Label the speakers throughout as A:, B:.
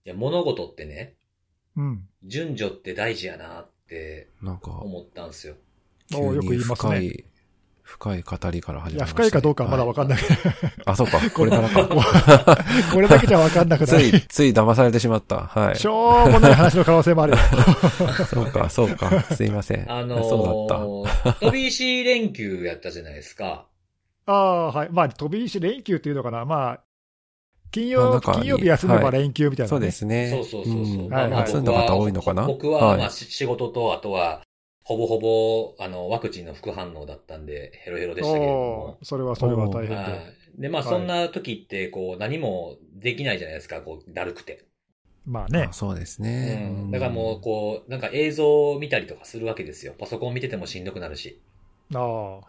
A: いや、物事ってね、
B: うん。
A: 順序って大事やなって
C: なんか、
A: 思ったんですよ。
C: 急
B: よく言
C: に
B: いますね。
C: 深い語りから始
B: いや、
C: まりましたね。
B: 深いかどうかはまだわかんない。
C: あ、そうか。これからか。
B: これだけじゃわかんなくない。
C: つい騙されてしまった。はい。
B: しょうもない話の可能性もあるよ。
C: そうか。すいません。そうだった。
A: 飛び石連休やったじゃないですか。
B: はい。まあ、飛び石連休っていうのかな。まあ、金曜日休めば連休みたいな、ね
C: そうですね。
A: そう。
C: 休んだ方多いのかな。
A: 僕は、まあ、仕事と、あとは、ほぼほぼ、ワクチンの副反応だったんで、ヘロヘロでしたけれども。
B: それは大変で。
A: で、まあ、そんな時って、こう、何もできないじゃないですか、こう、だるくて。
B: まあね。
C: そうですね。
A: だからもう、こう、なんか映像を見たりとかするわけですよ。パソコン見ててもしんどくなるし。
C: はい。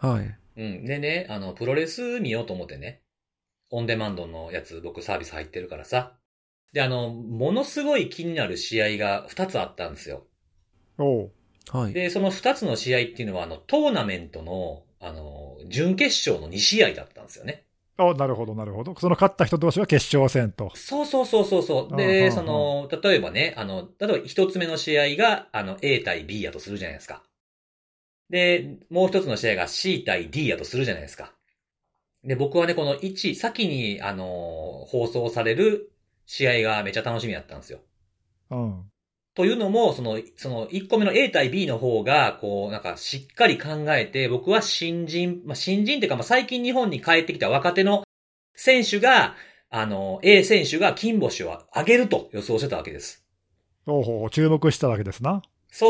A: でね、プロレス見ようと思ってね。オンデマンドのやつ、僕サービス入ってるからさ。で、ものすごい気になる試合が2つあったんですよ。
C: はい。
A: で、その2つの試合っていうのは、トーナメントの、準決勝の2試合だったんですよね。
B: なるほど。その勝った人同士は決勝戦と。
A: そう。で、例えばね、例えば一つ目の試合が、A 対 B やとするじゃないですか。で、もう一つの試合が C 対 D やとするじゃないですか。で、僕はね、この先に、放送される試合がめちゃ楽しみだったんですよ。というのも、その1個目の A 対 B の方が、こう、なんかしっかり考えて、僕は新人っていうか、最近日本に帰ってきた若手の選手が、A 選手が金星を上げると予想してたわけです。
B: 注目したわけですな。
A: そう。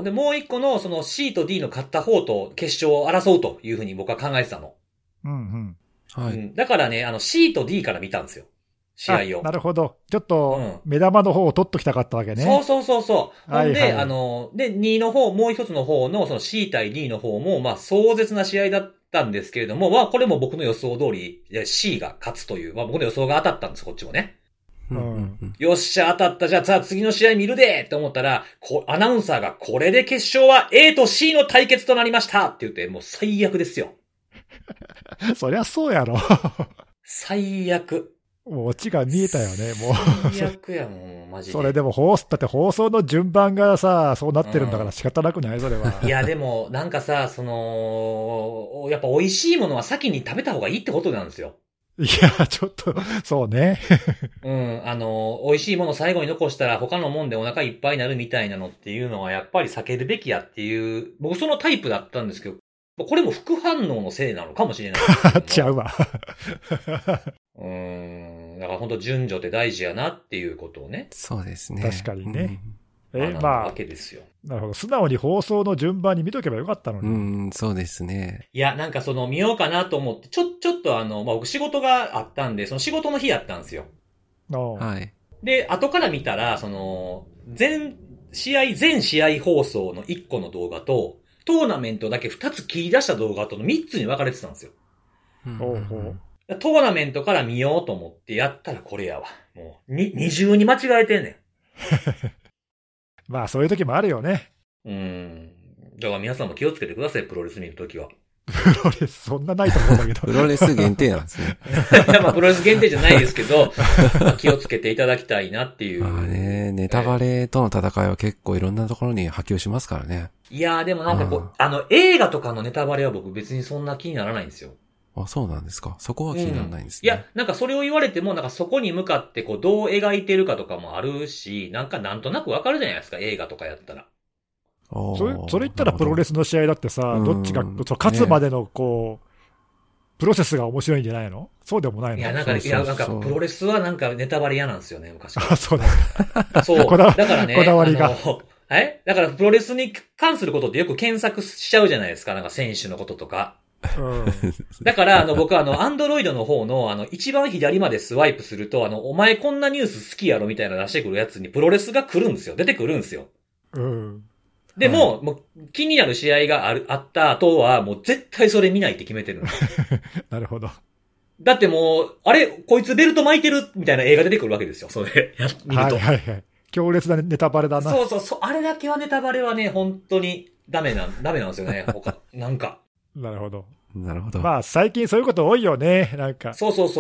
A: で、もう一個のその C と D の勝った方と決勝を争うというふうに僕は考えてたの。
C: はい。
A: だからね、C と D から見たんですよ。試合を。
B: なるほど。ちょっと、目玉の方を取っときたかったわけね。
A: そう。ほんで、で、2の方、もう一つの方の、その C 対 D の方も、まあ、壮絶な試合だったんですけれども、まあ、これも僕の予想通り、C が勝つという、まあ、僕の予想が当たったんです、こっちもね。よっしゃ、当たった。じゃあ、次の試合見るでって思ったら、アナウンサーが、これで決勝は A と C の対決となりましたって言って、もう最悪ですよ。
B: そりゃそうやろ。
A: 最悪。
B: もうオチが見えたよね、も
A: う。最悪やもん、マジで。
B: それでもだって放送の順番がさ、そうなってるんだから仕方なくないそれは。
A: いや、でも、なんかさ、やっぱ美味しいものは先に食べた方がいいってことなんですよ。
B: いや、ちょっと、そうね。
A: 美味しいもの最後に残したら他のもんでお腹いっぱいになるみたいなのっていうのはやっぱり避けるべきやっていう、僕そのタイプだったんですけど、これも副反応のせいなのかもしれない。
B: ちゃうわ。
A: だから本当順序って大事やなっていうことをね。
C: そうですね。
B: 確かにね。
A: わけですよ。
B: なるほど。素直に放送の順番に見とけばよかったのに。
C: そうですね。
A: いや、なんか見ようかなと思って、ちょっと僕仕事があったんで、その仕事の日やったんですよ。
C: はい。
A: で、後から見たら、全試合放送の1個の動画と、トーナメントだけ2つ切り出した動画との3つに分かれてたんですよ。トーナメントから見ようと思ってやったらこれやわ。もう、二重に間違えてんねん。
B: まあ、そういう時もあるよね。
A: だから皆さんも気をつけてください、プロレス見るときは。
B: プロレス、そんなないと思うんだけど。
C: プロレス限定なんですね。
A: いや、まあ、プロレス限定じゃないですけど、気をつけていただきたいなっていう。
C: まあね、ネタバレとの戦いは結構いろんなところに波及しますからね。
A: いやー、でもなんかこう、映画とかのネタバレは僕別にそんな気にならないんですよ。
C: あ、そうなんですか。そこは気にならないんですね。
A: いや、なんかそれを言われても、なんかそこに向かってこう、どう描いてるかとかもあるし、なんとなくわかるじゃないですか、映画とかやったら。
B: それ言ったらプロレスの試合だってさ、どっちが、勝つまでのこう、プロセスが面白いんじゃないの？そうでもないの？
A: いや、なんかプロレスはなんかネタバレ嫌なんですよね、昔から。
B: あ、そうだ。
A: そう。だからね、
B: こだわりが。
A: だからプロレスに関することってよく検索しちゃうじゃないですか、なんか選手のこととか。だから、僕アンドロイドの方の、一番左までスワイプすると、お前こんなニュース好きやろみたいな出してくるやつにプロレスが来るんですよ。出てくるんですよ。でも、もう気になる試合があった後は、もう絶対それ見ないって決めてる。
B: なるほど。
A: だってもう、あれこいつベルト巻いてるみたいな映画出てくるわけですよ、それ。見ると。
B: はい。強烈なネタバレだな。
A: そう。あれだけはネタバレはね、本当にダメなんですよね。なんか。
B: なるほど。
C: なるほど。
B: まあ、最近そういうこと多いよね、なんか。
A: そう。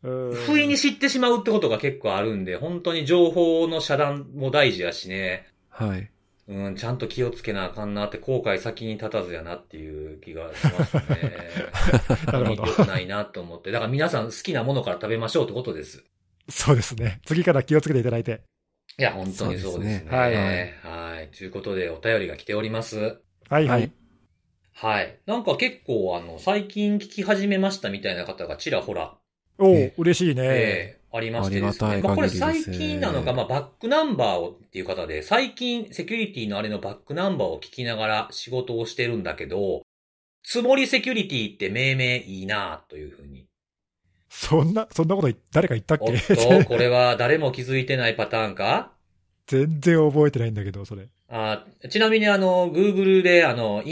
A: 不意に知ってしまうってことが結構あるんで、本当に情報の遮断も大事やしね。
C: はい。
A: ちゃんと気をつけなあかんなって、後悔先に立たずやなっていう気がしますね。
B: なるほど。
A: 良くないなと思って。だから皆さん好きなものから食べましょうってことです。
B: そうですね。次から気をつけていただいて。
A: いや、本当にそうですね。
B: はい。
A: はい。ということで、お便りが来ております。
B: はいはい。
A: はい。なんか結構、最近聞き始めましたみたいな方がちらほら。
B: 嬉しいね。
A: ありましてですね。
C: ありがたい
A: これ
C: 限りです
A: 最近なのか、バックナンバーをっていう方で、最近セキュリティのあれのバックナンバーを聞きながら仕事をしてるんだけど、つもりセキュリティって命名いいなというふうに。
B: そんなこと誰か言ったっけ？
A: おっと、これは誰も気づいてないパターンか？
B: 全然覚えてないんだけど、それ。
A: ちなみにGoogle で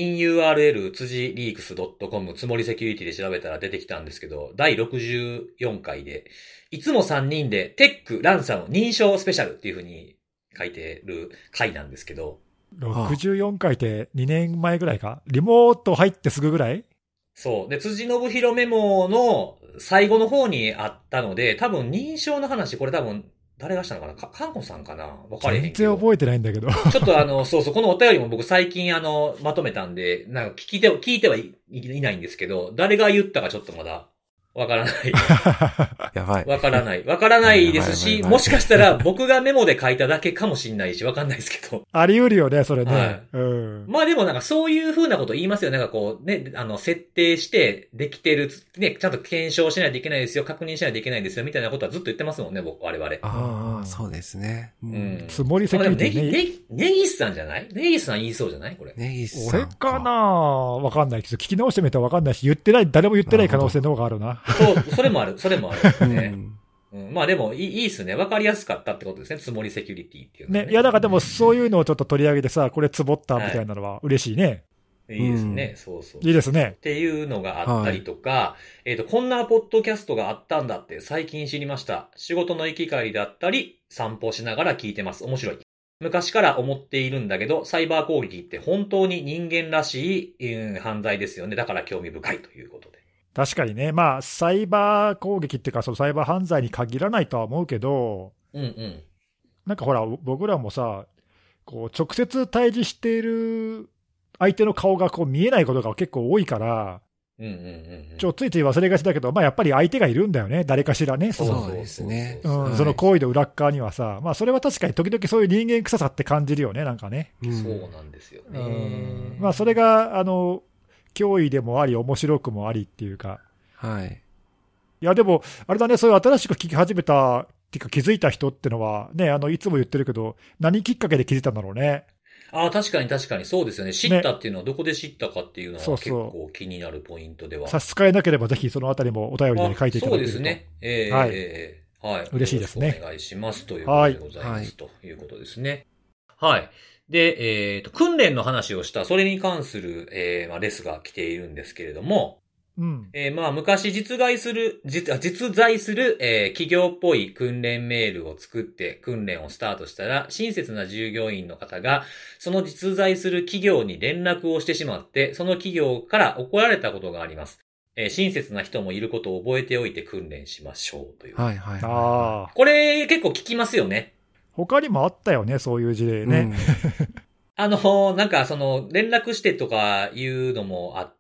A: inurl 辻リークス .com つもりセキュリティで調べたら出てきたんですけど、第64回で、いつも3人でテック、ランサム、認証スペシャルっていう風に書いてる回なんですけど。
B: 64回って2年前ぐらいか？リモート入ってすぐぐらい？
A: そう。で、辻信弘メモの最後の方にあったので、多分認証の話、これ多分、誰がしたのかなカンコさんかなわかれへんけど。
B: 全然覚えてないんだけど。
A: ちょっとそう、このお便りも僕最近まとめたんで、なんか聞いてはいないんですけど、誰が言ったかちょっとまだわからない。
C: やばい。
A: わからないですし、もしかしたら僕がメモで書いただけかもしんないし、わかんないですけど。
B: あり得るよね、それね。
A: はいまあでもなんかそういう風なこと言いますよね。なんかこうね、設定してできてる、ね、ちゃんと検証しないといけないですよ、確認しないといけないですよ、みたいなことはずっと言ってますもんね、我々。
C: ああ、そうですね。
B: つもりセキュリティね。
A: ネギスさんじゃない？ネギスさん言いそうじゃないこれ。
C: ネギスさん。
B: 俺かなわかんないけど、聞き直してみたらわかんないし、誰も言ってない可能性の方があるな。
A: そう、それもあるね。まあでもいいっすね。わかりやすかったってことですね。つもりセキュリティっていうのは
B: ね。いや、だからでもそういうのをちょっと取り上げてさ、これつぼったみたいなのは嬉しいね。
A: いいですね。そう。
B: いいですね。
A: っていうのがあったりとか、こんなポッドキャストがあったんだって最近知りました。仕事の行き帰りだったり、散歩しながら聞いてます。面白い。昔から思っているんだけど、サイバー攻撃って本当に人間らしい、犯罪ですよね。だから興味深いということで。
B: 確かにね、まあ、サイバー攻撃っていうか、そのサイバー犯罪に限らないとは思うけど、なんかほら、僕らもさ、こう直接対峙している相手の顔がこう見えないことが結構多いから、ついつい忘れがちだけど、まあ、やっぱり相手がいるんだよね、誰かしらね、
C: そうですね。
B: その行為の裏側にはさ、まあ、それは確かに時々そういう人間臭さって感じるよね、なんかね。
A: そうなんですよね。
B: まあ、それが脅威でもあり、面白くもありっていうか。
C: はい。
B: いや、でも、あれだね、そういう新しく聞き始めた、っていうか気づいた人ってのは、ね、いつも言ってるけど、何きっかけで気づいたんだろうね。
A: 確かに、そうですよね。知ったっていうのはどこで知ったかっていうのは結構気になるポイントでは。
B: 差し支えなければ、ぜひそのあたりもお便りで書いていただけると。
A: そうですね。はい。
B: 嬉しいですね。
A: お願いしますということでございます。ということですね。はい。で、訓練の話をした、それに関する、レスが来ているんですけれども、まあ、昔実在する、企業っぽい訓練メールを作って訓練をスタートしたら、親切な従業員の方が、その実在する企業に連絡をしてしまって、その企業から怒られたことがあります。親切な人もいることを覚えておいて訓練しましょうという。これ結構聞きますよね。
B: 他にもあったよね、そういう事例ね。
A: なんか連絡してとかいうのもあって、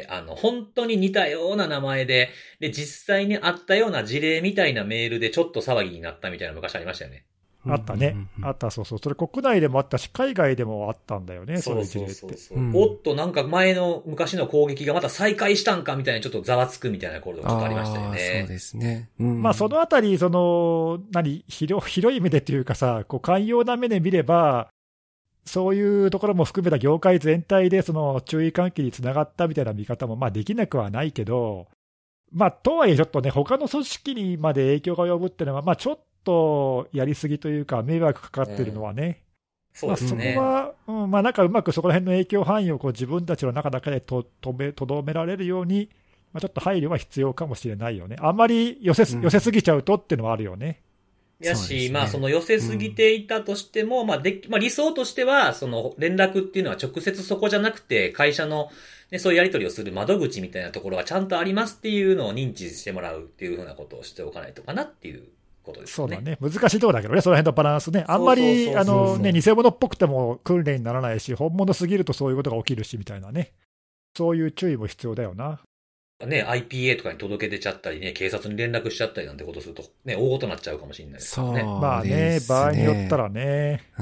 A: 本当に似たような名前で、実際にあったような事例みたいなメールでちょっと騒ぎになったみたいな昔ありましたよね。
B: あったね。あった、そう。それ国内でもあったし、海外でもあったんだよね、そういう事例って。
A: おっと、なんか昔の攻撃がまた再開したんかみたいなちょっとざわつくみたいなことがちょっとありましたよね。
C: そうですね。
B: まあ、そのあたり、広い目でっていうかさ、こう、寛容な目で見れば、そういうところも含めた業界全体でその注意喚起につながったみたいな見方もまあできなくはないけど、まあ、とはいえちょっとね、他の組織にまで影響が及ぶっていうのは、まあ、ちょっとやりすぎというか、迷惑かかってるのはね。
A: そうですね。
B: そこは、まあ、なんかうまくそこら辺の影響範囲をこう自分たちの中だけでとどめられるように、まあ、ちょっと配慮は必要かもしれないよね。あんまり寄せすぎちゃうとっていうのはあるよね。
A: やし、
C: そうですね
A: まあその寄せすぎていたとしても、まあ理想としては、その連絡っていうのは直接そこじゃなくて、会社の、ね、そういうやり取りをする窓口みたいなところがちゃんとありますっていうのを認知してもらうっていうふうなことをしておかないとかなっていうことですよね。
B: そうだね、難しいところだけどね、その辺のバランスね、あんまり
A: そうそうそうそう
B: 偽物っぽくても訓練にならないし、本物すぎるとそういうことが起きるしみたいなね、そういう注意も必要だよな。
A: ね、IPA とかに届け出ちゃったりね、警察に連絡しちゃったりなんてことすると、ね、大事になっちゃうかもしれないですからね。
B: まあね、場合によったらね。
C: うん。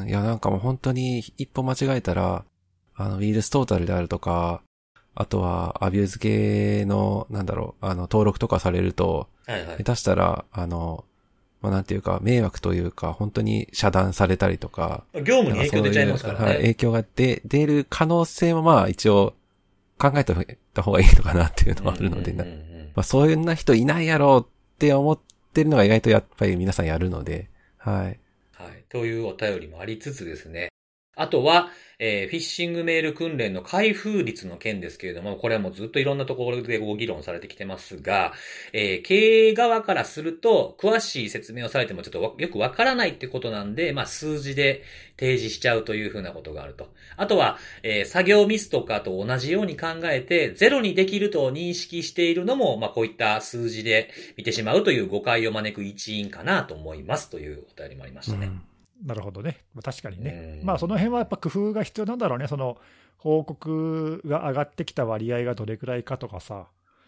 C: いや、なんかもう本当に一歩間違えたら、ウィルストータルであるとか、あとはアビューズ系の、登録とかされると、
A: はいはい。
C: 下手したら、なんていうか、迷惑というか、本当に遮断されたりとか。
A: 業務に影響出ちゃいますからね。
C: はい、影響が出る可能性もまあ一応考えておいた方がいいのかなっていうのはあるので、まあそういうな人いないやろうって思ってるのが意外とやっぱり皆さんやるので、はい。
A: はい。というお便りもありつつですね。あとは、フィッシングメール訓練の開封率の件ですけれども、これはもうずっといろんなところでご議論されてきてますが、経営側からすると、詳しい説明をされてもちょっとよくわからないってことなんで、まあ数字で提示しちゃうというふうなことがあると。あとは、作業ミスとかと同じように考えて、ゼロにできると認識しているのも、まあこういった数字で見てしまうという誤解を招く一因かなと思いますというお便りもありましたね。
B: なるほどね、確かにね、まあその辺はやっぱ工夫が必要なんだろうね、その報告が上がってきた割合がどれくらいかとかさ、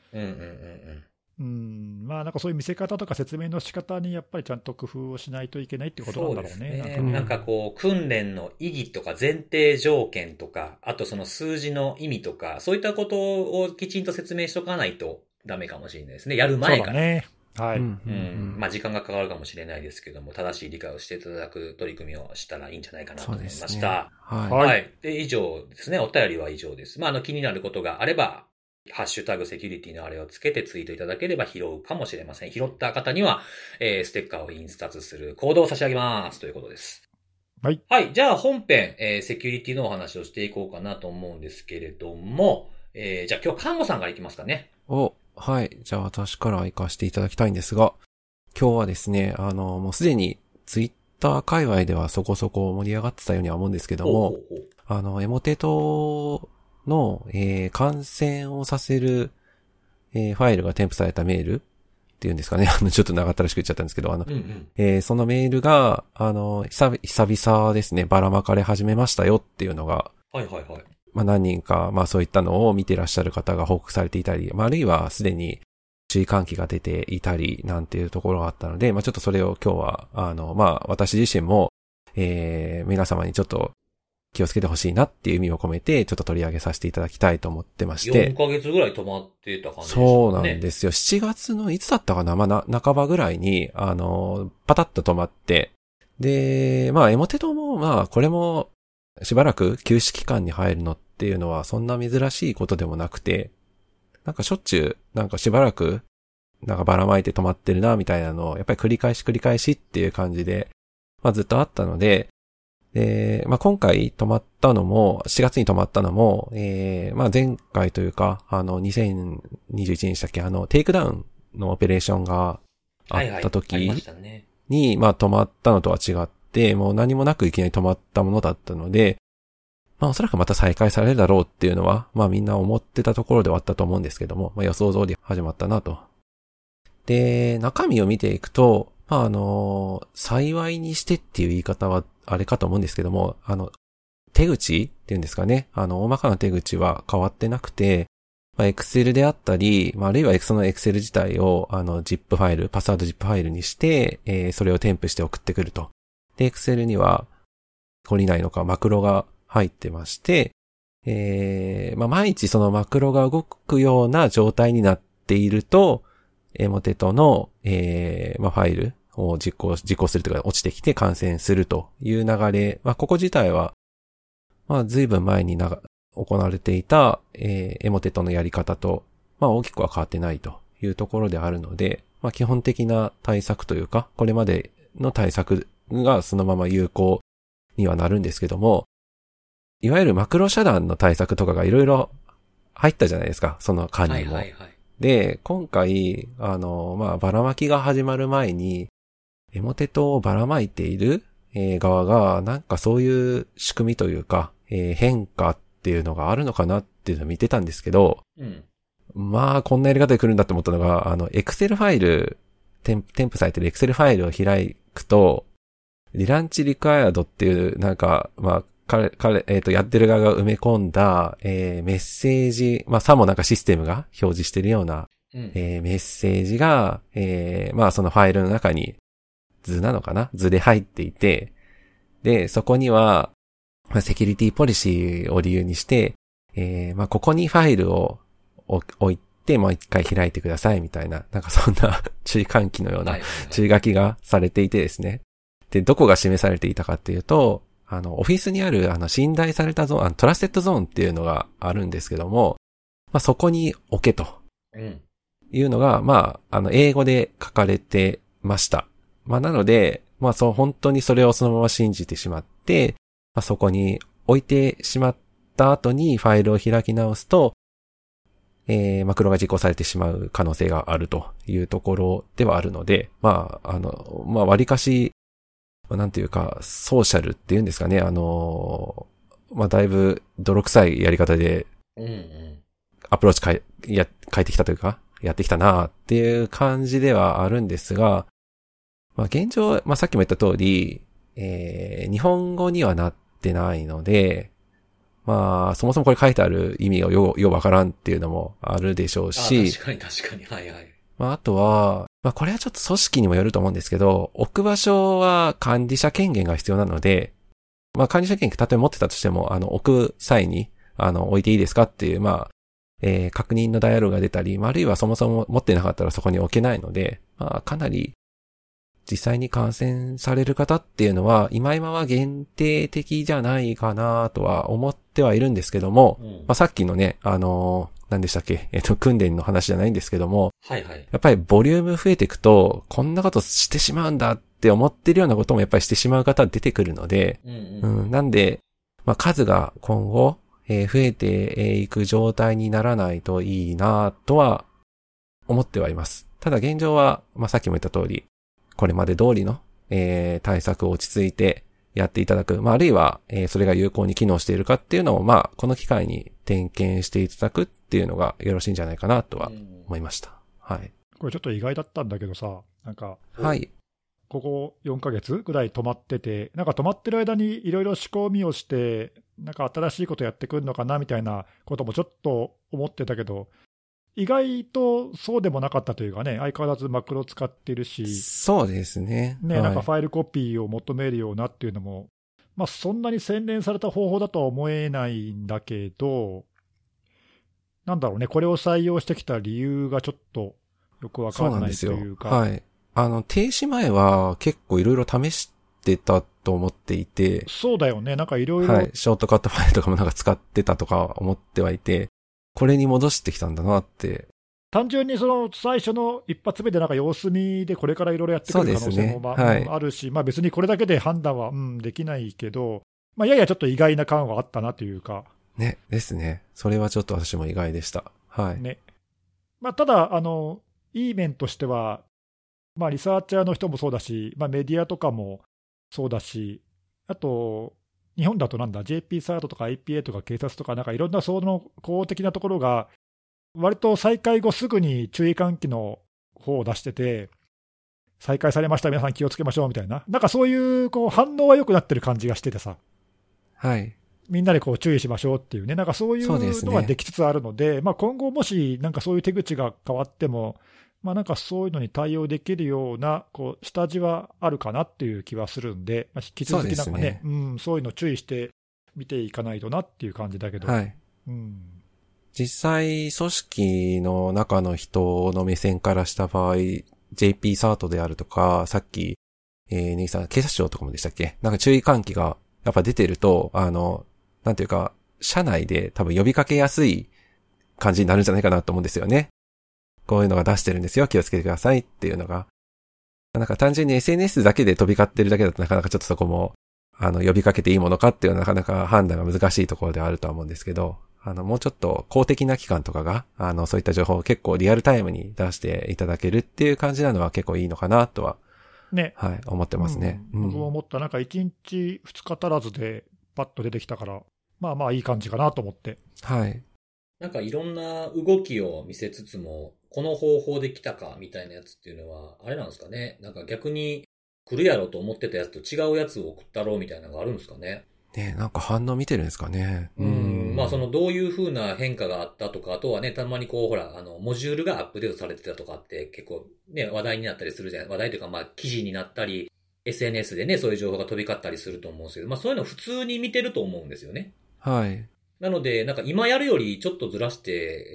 B: まあなんかそういう見せ方とか説明の仕方にやっぱりちゃんと工夫をしないといけないってことなんだろうね。
A: そうですね。なんかこう、訓練の意義とか前提条件とか、あとその数字の意味とか、そういったことをきちんと説明しとかないとダメかもしれないですね。やる前から。
B: そうだね。はい。
A: まあ時間がかかるかもしれないですけども、正しい理解をしていただく取り組みをしたらいいんじゃないかなと思いました。はい。で、以上ですね。お便りは以上です。まあ気になることがあれば、ハッシュタグセキュリティのあれをつけてツイートいただければ拾うかもしれません。拾った方には、ステッカーを印刷するコードを差し上げますということです。
B: はい。
A: はい。じゃあ本編、セキュリティのお話をしていこうかなと思うんですけれども、じゃあ今日看護さんからいきますかね。
C: はい。じゃあ私から行かせていただきたいんですが、今日はですね、もうすでにツイッター界隈ではそこそこ盛り上がってたようには思うんですけども、エモテトの、感染をさせる、ファイルが添付されたメールっていうんですかね。ちょっと長ったらしく言っちゃったんですけど、そのメールが、久々ですね、ばらまかれ始めましたよっていうのが、まあ何人か、まあそういったのを見てらっしゃる方が報告されていたり、まああるいはすでに注意喚起が出ていたりなんていうところがあったので、まあちょっとそれを今日は、まあ私自身も、皆様にちょっと気をつけてほしいなっていう意味を込めて、ちょっと取り上げさせていただきたいと思ってまして。
A: 4ヶ月ぐらい止まってた感じですね。
C: そうなんですよ。7月のいつだったかな、まあ半ばぐらいに、パタッと止まって、で、まあエモテトも、まあこれも、しばらく休止期間に入るのっていうのはそんな珍しいことでもなくて、なんかしょっちゅう、なんかしばらく、なんかばらまいて止まってるな、みたいなのを、やっぱり繰り返しっていう感じで、まあずっとあったので、まあ今回止まったのも、4月に止まったのも、まあ前回というか、2021年でしたっけ、テイクダウンのオペレーションがあった時に、まあ止まったのとは違って、もう何もなくいきなり止まったものだったので、まあおそらくまた再開されるだろうっていうのは、まあみんな思ってたところではあったと思うんですけども、まあ予想通り始まったなと。で、中身を見ていくと、まあ幸いにしてっていう言い方はあれかと思うんですけども、手口っていうんですかね、大まかな手口は変わってなくて、まあ、Excel であったり、まあ、あるいはその Excel 自体を、ZIP ファイル、パスワード ZIP ファイルにして、それを添付して送ってくると。で、Excel には、懲りないのか、マクロが入ってまして、まあ、毎日そのマクロが動くような状態になっていると、エモテトの、まあ、ファイルを実行するというか、落ちてきて感染するという流れ、まあ、ここ自体は、まあ、随分前に行われていた、エモテトのやり方と、まあ、大きくは変わってないというところであるので、まあ、基本的な対策というか、これまでの対策がそのまま有効にはなるんですけども、いわゆるマクロ遮断の対策とかがいろいろ入ったじゃないですか、その間にも。で、今回、まあ、ばらまきが始まる前に、 エモテトをばらまいている、側が、なんかそういう仕組みというか、変化っていうのがあるのかなっていうのを見てたんですけど、
A: うん。
C: まあ、こんなやり方で来るんだって思ったのが、Excel ファイル、添付されてる Excel ファイルを開くと、リランチリクワイアドっていう、なんか、まあ、やってる側が埋め込んだ、メッセージ、まあ、さもなんかシステムが表示してるような、メッセージが、まあ、そのファイルの中に図なのかな？図で入っていて、で、そこには、まあ、セキュリティポリシーを理由にして、まあ、ここにファイルを置いて、もう一回開いてくださいみたいな、なんかそんな注意喚起のような注意書きがされていてですね。で、どこが示されていたかっていうと、オフィスにある、信頼されたゾーン、トラステッドゾーンっていうのがあるんですけども、まあ、そこに置けと。いうのが、まあ、英語で書かれてました。まあ、なので、まあ、本当にそれをそのまま信じてしまって、まあ、そこに置いてしまった後にファイルを開き直すと、まあ、黒が実行されてしまう可能性があるというところではあるので、まあ、まあ、割かし、なんていうか、ソーシャルっていうんですかね、まあ、だいぶ泥臭いやり方で、アプローチ変えてきたというか、やってきたなっていう感じではあるんですが、まあ、現状、まあ、さっきも言った通り、日本語にはなってないので、まあ、そもそもこれ書いてある意味がようわからんっていうのもあるでしょうし。
A: 確かに。はいはい。
C: まあ、あとは、まあ、これはちょっと組織にもよると思うんですけど、置く場所は管理者権限が必要なので、まあ、管理者権限、例えば持ってたとしても、置く際に、置いていいですかっていう、まあ、確認のダイアログが出たり、あるいはそもそも持ってなかったらそこに置けないので、まあ、かなり、実際に感染される方っていうのは、今は限定的じゃないかなとは思ってはいるんですけども、まあ、さっきのね、何でしたっけ、訓練の話じゃないんですけども、
A: はいはい。
C: やっぱりボリューム増えていくと、こんなことしてしまうんだって思ってるようなこともやっぱりしてしまう方は出てくるので、なんで、まあ、数が今後、増えていく状態にならないといいなとは思ってはいます。ただ現状は、まあ、さっきも言った通り、これまで通りの、対策を落ち着いてやっていただく。まあ、あるいは、それが有効に機能しているかっていうのを、まあ、この機会に点検していただくっていうのがよろしいんじゃないかなとは思いました。はい。
B: これちょっと意外だったんだけどさ、なんか、
C: はい。
B: ここ4ヶ月ぐらい止まってて、なんか止まってる間にいろいろ仕込みをして、なんか新しいことやってくるのかなみたいなこともちょっと思ってたけど、意外とそうでもなかったというかね、相変わらずマクロ使ってるし、
C: そうですね。
B: ね、なんかファイルコピーを求めるようなっていうのも、まあ、そんなに洗練された方法だとは思えないんだけど、なんだろうね、これを採用してきた理由がちょっとよくわかんないというか。
C: はい。停止前は結構いろいろ試してたと思っていて。
B: そうだよね、なんかいろいろ。
C: はい。ショートカットファイルとかもなんか使ってたとか思ってはいて、これに戻してきたんだなって。
B: 単純にその最初の一発目でなんか様子見でこれからいろいろやってくる可能性もあるし、まあ別にこれだけで判断は、できないけど、まあややちょっと意外な感はあったなというか。
C: ね、ですね。それはちょっと私も意外でした。はい。
B: ね。まあただ、いい面としては、まあリサーチャーの人もそうだし、まあメディアとかもそうだし、あと、日本だとなんだ、JP サートとか IPA とか警察とか、なんかいろんなその公的なところが、割と再開後すぐに注意喚起の方を出してて、再開されました、皆さん気をつけましょうみたいな、なんかそういうこう反応は良くなってる感じがしててさ、
C: はい、
B: みんなでこう注意しましょうっていうね、なんかそういうのができつつあるので、まあ、今後、もしなんかそういう手口が変わっても、まあ、なんかそういうのに対応できるようなこう下地はあるかなっていう気はするんで、まあ、引き続きなんかね、そういうの注意して見ていかないとなっていう感じだけど。
C: はい、実際、組織の中の人の目線からした場合、JP サートであるとか、さっき、ネギさん、警察庁とかもでしたっけ？なんか注意喚起がやっぱ出てると、なんていうか、社内で多分呼びかけやすい感じになるんじゃないかなと思うんですよね。こういうのが出してるんですよ、気をつけてくださいっていうのが。なんか単純に SNS だけで飛び交ってるだけだとなかなかちょっとそこも、呼びかけていいものかっていうのはなかなか判断が難しいところではあるとは思うんですけど、もうちょっと公的な機関とかが、そういった情報を結構リアルタイムに出していただけるっていう感じなのは結構いいのかなとは
B: ね。
C: はい、思ってますね。
B: 僕も思った、なんか1日2日足らずでパッと出てきたから、まあまあいい感じかなと思って。
C: はい。
A: なんかいろんな動きを見せつつも、この方法で来たかみたいなやつっていうのは、あれなんですかね。なんか逆に来るやろと思ってたやつと違うやつを送ったろうみたいなのがあるんですかね。
C: ね、なんか反応見てるんですかね。
A: まあそのどういう風な変化があったとか、あとはね、たまにこうほら、モジュールがアップデートされてたとかって結構ね、話題になったりするじゃない。話題というかまあ記事になったり、SNS でね、そういう情報が飛び交ったりすると思うんですけど、まあそういうの普通に見てると思うんですよね。
C: はい。
A: なので、なんか今やるよりちょっとずらして、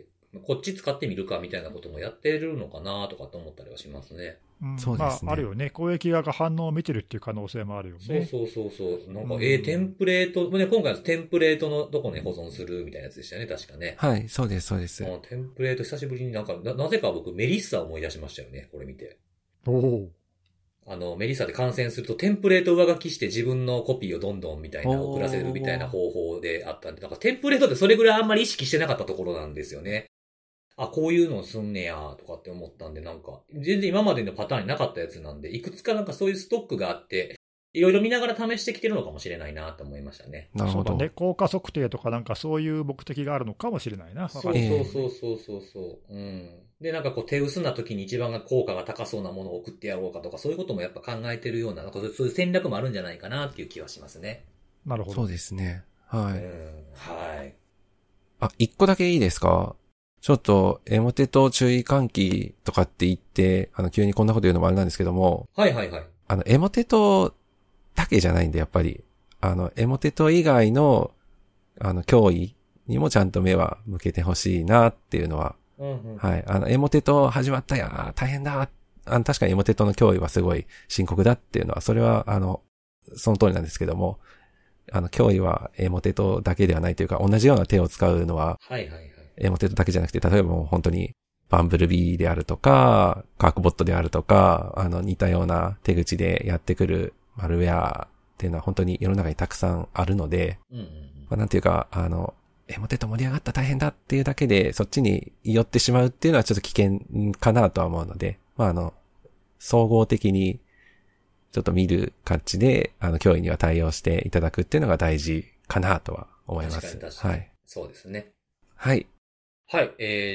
A: こっち使ってみるかみたいなこともやってるのかなとかと思ったりはしますね。
C: そうですね。
B: まあ、あるよね。公益側が反応を見てるっていう可能性もあるよね。
A: そう。なんか、テンプレート、ね、今回のテンプレートのとこに保存するみたいなやつでしたよね、確かね。
C: はい、そうです。
A: テンプレート久しぶりになんか、なぜか僕メリッサを思い出しましたよね、これ見て。メリッサで感染するとテンプレート上書きして自分のコピーをどんどんみたいな送らせるみたいな方法であったんで、なんかテンプレートってそれぐらいあんまり意識してなかったところなんですよね。あ、こういうのすんねやとかって思ったんで、なんか、全然今までのパターンになかったやつなんで、いくつかなんかそういうストックがあって、いろいろ見ながら試してきてるのかもしれないなと思いましたね。
C: なるほど。
B: そうだね。効果測定とかなんかそういう目的があるのかもしれないな。
A: そう。で、なんかこう手薄な時に一番が効果が高そうなものを送ってやろうかとか、そういうこともやっぱ考えてるような、なんかそういう戦略もあるんじゃないかなっていう気はしますね。
B: なるほど。
C: そうですね。はい。
A: はい。
C: あ、一個だけいいですか？ちょっと、エモテと注意喚起とかって言って、急にこんなこと言うのもあれなんですけども。
A: はい。
C: エモテとだけじゃないんで、やっぱり。エモテと以外の、脅威にもちゃんと目は向けてほしいなっていうのは。はい。エモテと始まったや、大変だ。確かにエモテとの脅威はすごい深刻だっていうのは、それは、その通りなんですけども、脅威はエモテとだけではないというか、同じような手を使うのは、エモテットだけじゃなくて、例えばもう本当にバンブルビーであるとか、カークボットであるとか、似たような手口でやってくるマルウェアっていうのは本当に世の中にたくさんあるので、なんていうか、エモテット盛り上がった大変だっていうだけで、そっちに寄ってしまうっていうのはちょっと危険かなとは思うので、総合的にちょっと見る感じで、脅威には対応していただくっていうのが大事かなとは思います。
A: 確かに。はい。そうですね。
C: はい。
A: はい。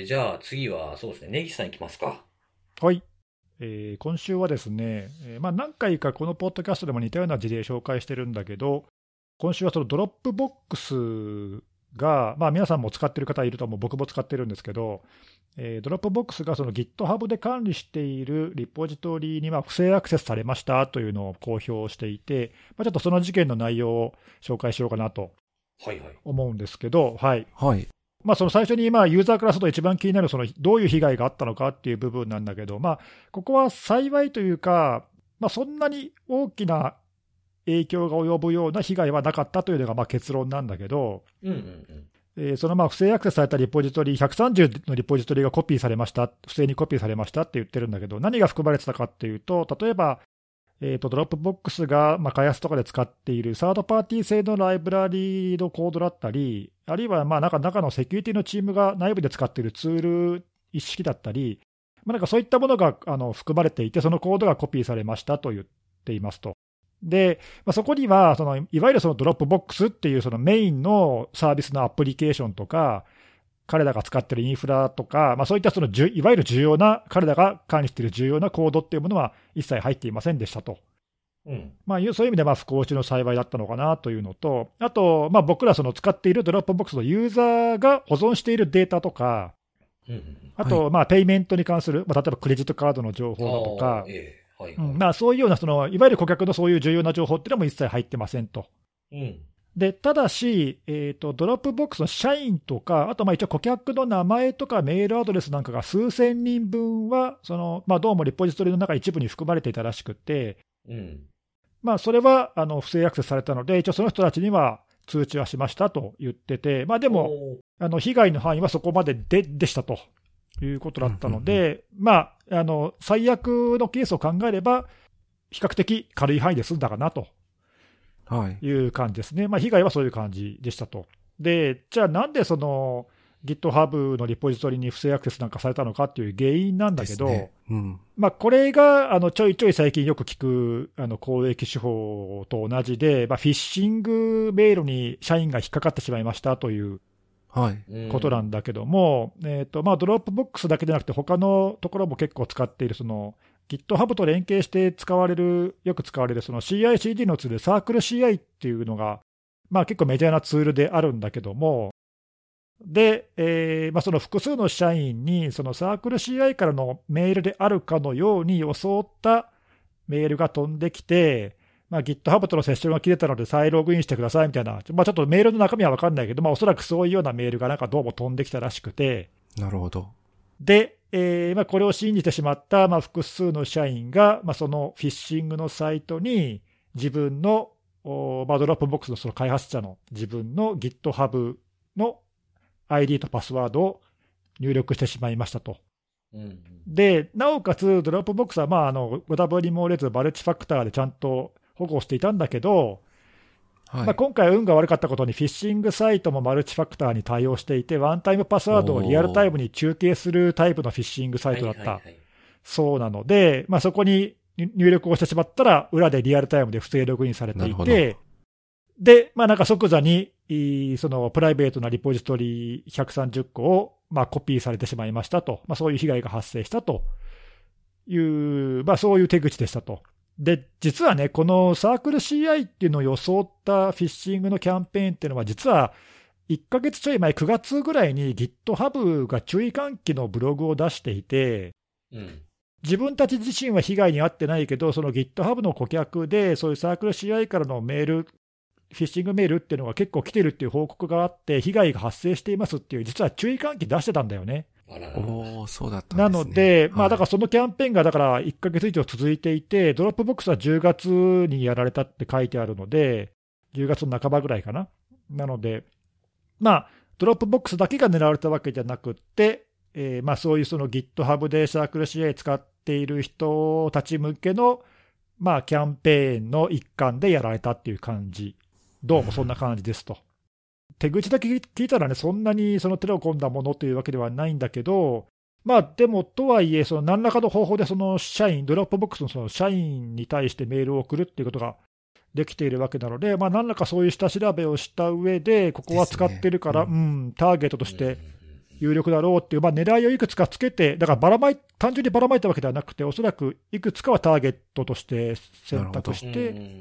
A: じゃあ次はそうですね。ネギさんいきますか。
B: はい。今週はですね、何回かこのポッドキャストでも似たような事例紹介してるんだけど、今週はそのドロップボックスが、皆さんも使ってる方いると思う、僕も使ってるんですけど、ドロップボックスがその GitHub で管理しているリポジトリに不正アクセスされましたというのを公表していて、ちょっとその事件の内容を紹介しようかなと思うんですけど、はい。その最初にユーザーからすると一番気になるどういう被害があったのかっていう部分なんだけど、ここは幸いというか、そんなに大きな影響が及ぶような被害はなかったというのが結論なんだけど、その不正アクセスされたリポジトリ、130のリポジトリがコピーされました、不正にコピーされましたって言ってるんだけど、何が含まれてたかっていうと、例えば、ドロップボックスが開発とかで使っているサードパーティー製のライブラリのコードだったり、あるいは中のセキュリティのチームが内部で使っているツール一式だったり、そういったものが含まれていて、そのコードがコピーされましたと言っていますと。で、そこにはいわゆるそのドロップボックスっていうそのメインのサービスのアプリケーションとか、彼らが使っているインフラとか、そういったいわゆる重要な、彼らが管理している重要なコードっていうものは一切入っていませんでしたと。そういう意味で不幸中の幸いだったのかなというのと、あと、僕ら使っているドロップボックスのユーザーが保存しているデータとか、あと、ペイメントに関する、例えばクレジットカードの情報だとか、そういうような、いわゆる顧客のそういう重要な情報っていうのも一切入ってませんと。でただし、ドロップボックスの社員とか、あと一応顧客の名前とかメールアドレスなんかが数千人分は、どうもリポジトリの中一部に含まれていたらしくて、それは不正アクセスされたので、一応その人たちには通知はしましたと言ってて、でも、被害の範囲はそこまででしたということだったので、最悪のケースを考えれば、比較的軽い範囲で済んだかなと。いう感じですね。被害はそういう感じでしたと。で、じゃあなんで GitHub のリポジトリに不正アクセスなんかされたのかっていう原因なんだけど、
C: ね、うん、
B: まあ、これがちょいちょい最近よく聞く攻撃手法と同じで、まあ、フィッシングメールに社員が引っかかってしまいましたということなんだけども、まあ、ドロップボックスだけでなくて、他のところも結構使っている、GitHub と連携してよく使われるCI/CD のツール、サークル CI っていうのが、まあ、結構メジャーなツールであるんだけども、で、まあ、その複数の社員に、そのサークル CI からのメールであるかのように装ったメールが飛んできて、まあ、GitHub とのセッションが切れたので再ログインしてくださいみたいな、まあ、ちょっとメールの中身は分かんないけど、まあ、おそらくそういうようなメールがなんかどうも飛んできたらしくて、
C: なるほど。
B: で、まあ、これを信じてしまった、まあ、複数の社員が、まあ、そのフィッシングのサイトに自分の、まあ、ドロップボックスのその開発者の自分の GitHub の ID とパスワードを入力してしまいましたと。で、なおかつ、ドロップボックスは、まあ、ご多分に漏れず、マルチファクターでちゃんと保護していたんだけど、はい、まあ、今回、運が悪かったことに、フィッシングサイトもマルチファクターに対応していて、ワンタイムパスワードをリアルタイムに中継するタイプのフィッシングサイトだったそうなので、まあ、そこに入力をしてしまったら、裏でリアルタイムで不正ログインされていて、で、まあ、なんか即座に、そのプライベートなリポジトリ130個を、まあ、コピーされてしまいましたと、まあ、そういう被害が発生したという、まあ、そういう手口でしたと。で、実はね、このサークル CI っていうのを装ったフィッシングのキャンペーンっていうのは、実は1ヶ月ちょい前、9月ぐらいに GitHub が注意喚起のブログを出していて、自分たち自身は被害に遭ってないけど、その GitHub の顧客で、そういうサークル CI からのメール、フィッシングメールっていうのが結構来てるっていう報告があって、被害が発生していますっていう、実は注意喚起出してたんだよね。
C: そうだったんですね。
B: なので、まあ、だからそのキャンペーンがだから1ヶ月以上続いていて、ドロップボックスは10月にやられたって書いてあるので、10月の半ばぐらいかな。なので、まあ、ドロップボックスだけが狙われたわけじゃなくって、まあ、そういうその GitHub でサークル CI 使っている人たち向けの、まあ、キャンペーンの一環でやられたっていう感じ。どうもそんな感じですと。手口だけ聞いたらね、そんなにその手の込んだものというわけではないんだけど、まあでもとはいえ、その何らかの方法でその社員、ドロップボックスのその社員に対してメールを送るっていうことができているわけなので、まあ何らかそういう下調べをした上で、ここは使ってるから、ターゲットとして有力だろうっていう、まあ狙いをいくつかつけて、だから単純にばらまいたわけではなくて、おそらくいくつかはターゲットとして選択して、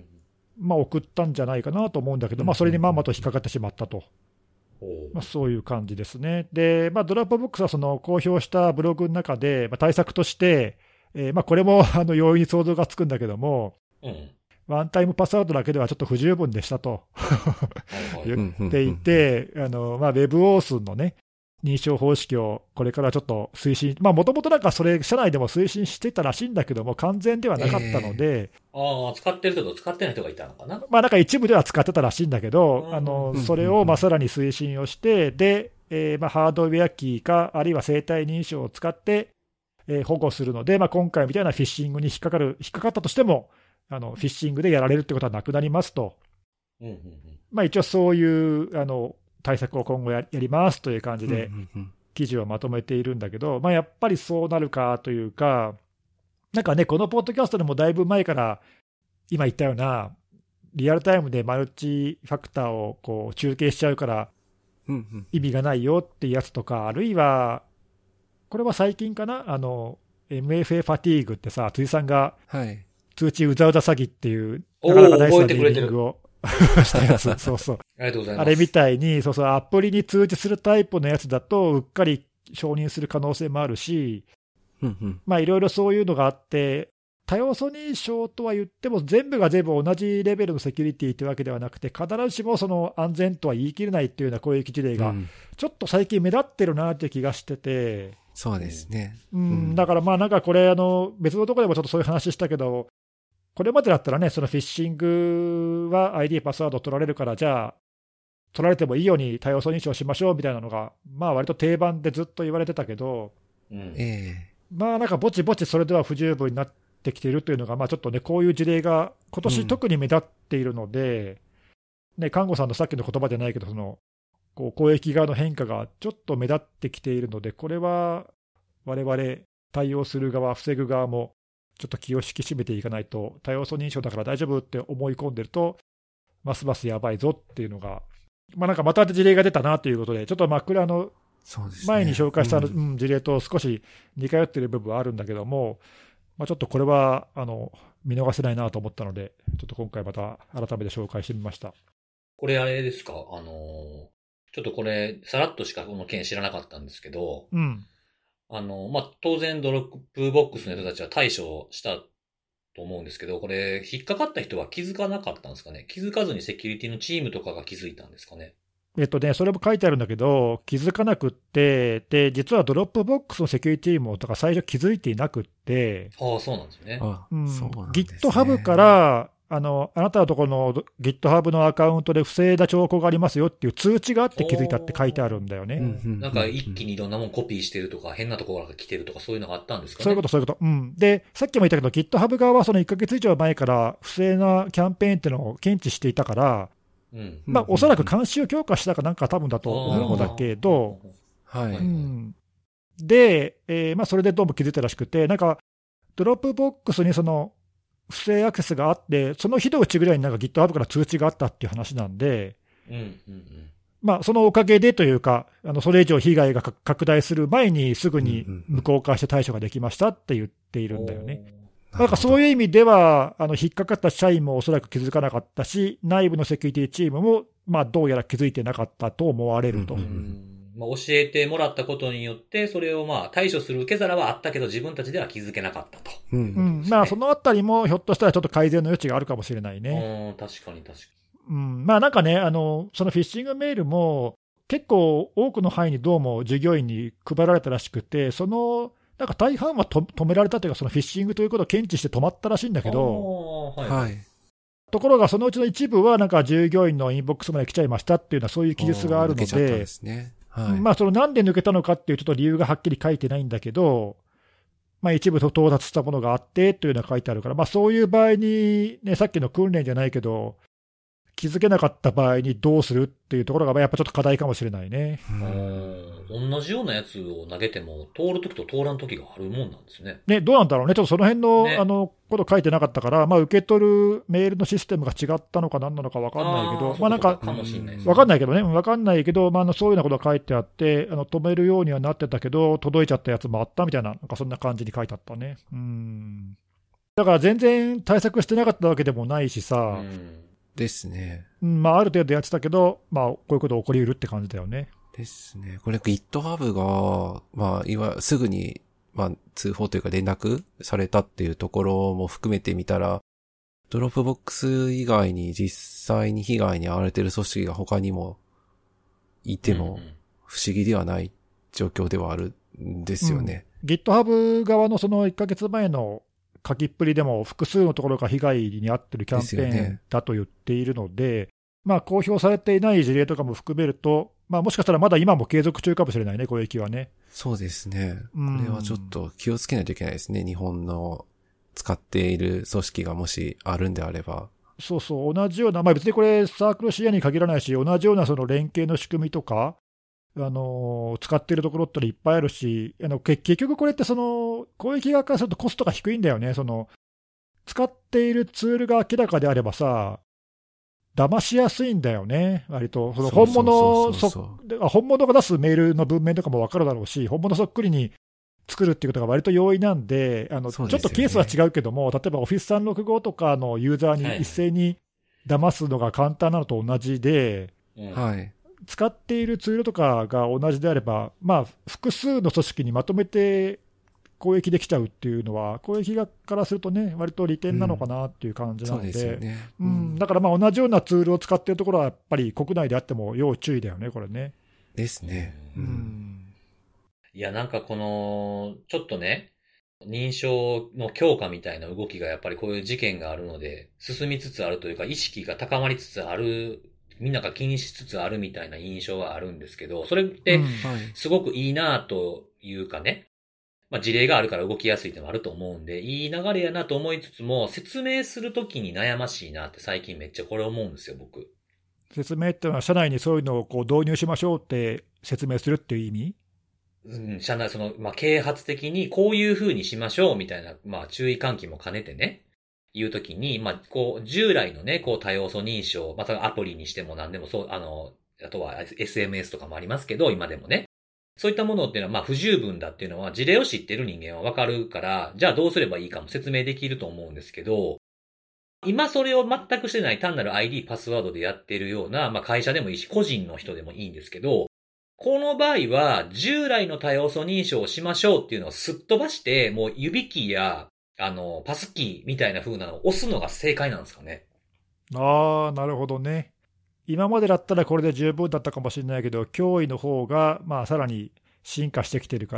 B: まあ、送ったんじゃないかなと思うんだけど、まあ、それにまんまと引っかかってしまったと、まあ、そういう感じですね。で、まあ、ドロップボックスはその公表したブログの中で、まあ、対策として、まあ、これも容易に想像がつくんだけども、ワンタイムパスワードだけではちょっと不十分でしたと言っていて、まあ、WebAuthn のね、認証方式をこれからちょっと推進、まあもともとなんかそれ、社内でも推進してたらしいんだけども、完全ではなかったので、
A: 使ってる人と使ってない人がいたのかな。
B: まあなんか一部では使ってたらしいんだけど、それをまあさらに推進をして、で、まあハードウェアキーか、あるいは生体認証を使って、保護するので、まあ今回みたいなフィッシングに引っかかったとしても、フィッシングでやられるってことはなくなりますと。まあ一応そういう対策を今後やりますという感じで記事をまとめているんだけど、まあ、やっぱりそうなるかというか、なんかね、このポッドキャストでもだいぶ前から今言ったようなリアルタイムでマルチファクターをこう中継しちゃうから意味がないよっていうやつとか、あるいはこれは最近かな、MFA ファティーグってさ、辻さんが通知うざうざ詐欺っていうなかなかナイスなネーミングをしたやつ、そうそう。
A: ありがとうございます。
B: あれみたいに、そうそう、アプリに通知するタイプのやつだと、うっかり承認する可能性もあるし、まあいろいろそういうのがあって、多要素認証とは言っても、全部が全部同じレベルのセキュリティというわけではなくて、必ずしもその安全とは言い切れないっていうような攻撃事例が、ちょっと最近目立ってるなって気がしてて、
C: そうですね。
B: だからまあなんかこれ、別のところでもちょっとそういう話したけど、これまでだったらね、そのフィッシングは ID、パスワード取られるから、じゃあ、取られてもいいように多要素認証しましょうみたいなのが、まあ割と定番でずっと言われてたけど、まあなんかぼちぼちそれでは不十分になってきているというのが、まあちょっとね、こういう事例が今年特に目立っているので、ね、看護さんのさっきの言葉じゃないけど、 こう攻撃側の変化がちょっと目立ってきているので、これは我々対応する側、防ぐ側もちょっと気を引き締めていかないと、多要素認証だから大丈夫って思い込んでると、ますますやばいぞっていうのが、なんかまた事例が出たなということで、ちょっとこれ前に紹介した事例と少し似通っている部分はあるんだけども、ちょっとこれは見逃せないなと思ったので、ちょっと今回また改めて紹介してみました。
A: これあれですか、ちょっとこれ、さらっとしかこの件知らなかったんですけど、当然ドロップボックスの人たちは対処したと思うんですけど、これ、引っかかった人は気づかなかったんですかね？気づかずにセキュリティのチームとかが気づいたんですかね？
B: それも書いてあるんだけど、気づかなくって、で、実はドロップボックスのセキュリティもとか最初気づいていなくって、
A: ああ、そうなんですね。
B: GitHub から、あなたのところの GitHub のアカウントで不正な兆候がありますよっていう通知があって気づいたって書いてあるんだよね。
A: なんか一気にいろんなもんコピーしてるとか、変なところが来てるとか、そういうのがあったんですかね。
B: そういうこと。で、さっきも言ったけど、GitHub 側はその1ヶ月以上前から不正なキャンペーンっていうのを検知していたから、おそらく監視を強化したかなんか多分だと思うんだけど、で、それでどうも気づいたらしくて、なんか、ドロップボックスにその不正アクセスがあって、その日のうちぐらいになんか GitHub から通知があったっていう話なんで、そのおかげでというか、それ以上被害が拡大する前にすぐに無効化して対処ができましたって言っているんだよね。なんかそういう意味では、引っかかった社員もおそらく気づかなかったし、内部のセキュリティチームも、どうやら気づいてなかったと思われると。
A: 教えてもらったことによって、それを対処する受け皿はあったけど、自分たちでは気づけなかったと。
B: そのあたりもひょっとしたらちょっと改善の余地があるかもしれないね。
A: 確かに。
B: なんかね、そのフィッシングメールも、結構多くの範囲にどうも従業員に配られたらしくて、なんか大半は止められたというか、そのフィッシングということを検知して止まったらしいんだけど、ところがそのうちの一部は、なんか従業員のインボックスまで来ちゃいましたっていうのは、そういう記述があるので、そのなんで抜けたのかっていうちょっと理由がはっきり書いてないんだけど、一部到達したものがあってというのが書いてあるから、そういう場合に、さっきの訓練じゃないけど、気づけなかった場合にどうするっていうところが、やっぱちょっと課題かもしれないね。
A: 同じようなやつを投げても、通るときと通らんときがあるもんなんですね。
B: どうなんだろうね、ちょっとその辺の、こと書いてなかったから、受け取るメールのシステムが違ったのか何なのか分かんないけど、なんか、分かんないけどね、分かんないけど、そういうようなことが書いてあって、止めるようにはなってたけど、届いちゃったやつもあったみたいな、なんかそんな感じに書いてあったね。だから全然対策してなかったわけでもないしさ、
C: ですね。
B: ある程度やってたけど、こういうこと起こりうるって感じだよね。
C: ですね。これ GitHub が、すぐに、通報というか連絡されたっていうところも含めてみたら、ドロップボックス以外に実際に被害に遭われている組織が他にもいても不思議ではない状況ではあるんですよね。
B: GitHub 側のその1ヶ月前の書きっぷりでも複数のところが被害に遭っているキャンペーンだと言っているので、公表されていない事例とかも含めると、もしかしたらまだ今も継続中かもしれないね、攻撃はね。
C: そうですね。これはちょっと気をつけないといけないですね。日本の使っている組織がもしあるんであれば。
B: 同じような、別にこれサークルシェアに限らないし、同じようなその連携の仕組みとか、使っているところっていっぱいあるし、結局これってその攻撃側からするとコストが低いんだよね。使っているツールが明らかであればさ、騙しやすいんだよね、割と。本物が出すメールの文面とかも分かるだろうし、本物そっくりに作るっていうことが割と容易なんで、ちょっとケースは違うけども、例えば Office365 とかのユーザーに一斉に騙すのが簡単なのと同じで、使っているツールとかが同じであれば、複数の組織にまとめて攻撃できちゃうっていうのは、攻撃側からするとね、割と利点なのかなっていう感じなので、だから同じようなツールを使っているところは、やっぱり国内であっても要注意だよね、これね。
C: ですね。
A: いや、なんかちょっとね、認証の強化みたいな動きがやっぱりこういう事件があるので、進みつつあるというか、意識が高まりつつある、みんなが気にしつつあるみたいな印象はあるんですけど、それってすごくいいなというかね、事例があるから動きやすいってのもあると思うんで、いい流れやなと思いつつも、説明するときに悩ましいなって最近めっちゃこれ思うんですよ、僕。
B: 説明っていうのは、社内にそういうのをこう導入しましょうって説明するっていう意味？
A: 社内、啓発的にこういう風にしましょうみたいな、注意喚起も兼ねてね、いうときに、従来のね、多要素認証、アプリにしても何でもそう、あとは SMS とかもありますけど、今でもね。そういったものっていうのは、不十分だっていうのは、事例を知ってる人間はわかるから、じゃあどうすればいいかも説明できると思うんですけど、今それを全くしてない単なる ID、パスワードでやってるような、会社でもいいし、個人の人でもいいんですけど、この場合は、従来の多要素認証をしましょうっていうのをすっ飛ばして、もう指キーや、パスキーみたいな風なのを押すのが正解なんですかね。
B: ああ、なるほどね。今までだったらこれで十分だったかもしれないけど、脅威の方が、さらに進化してきてるから、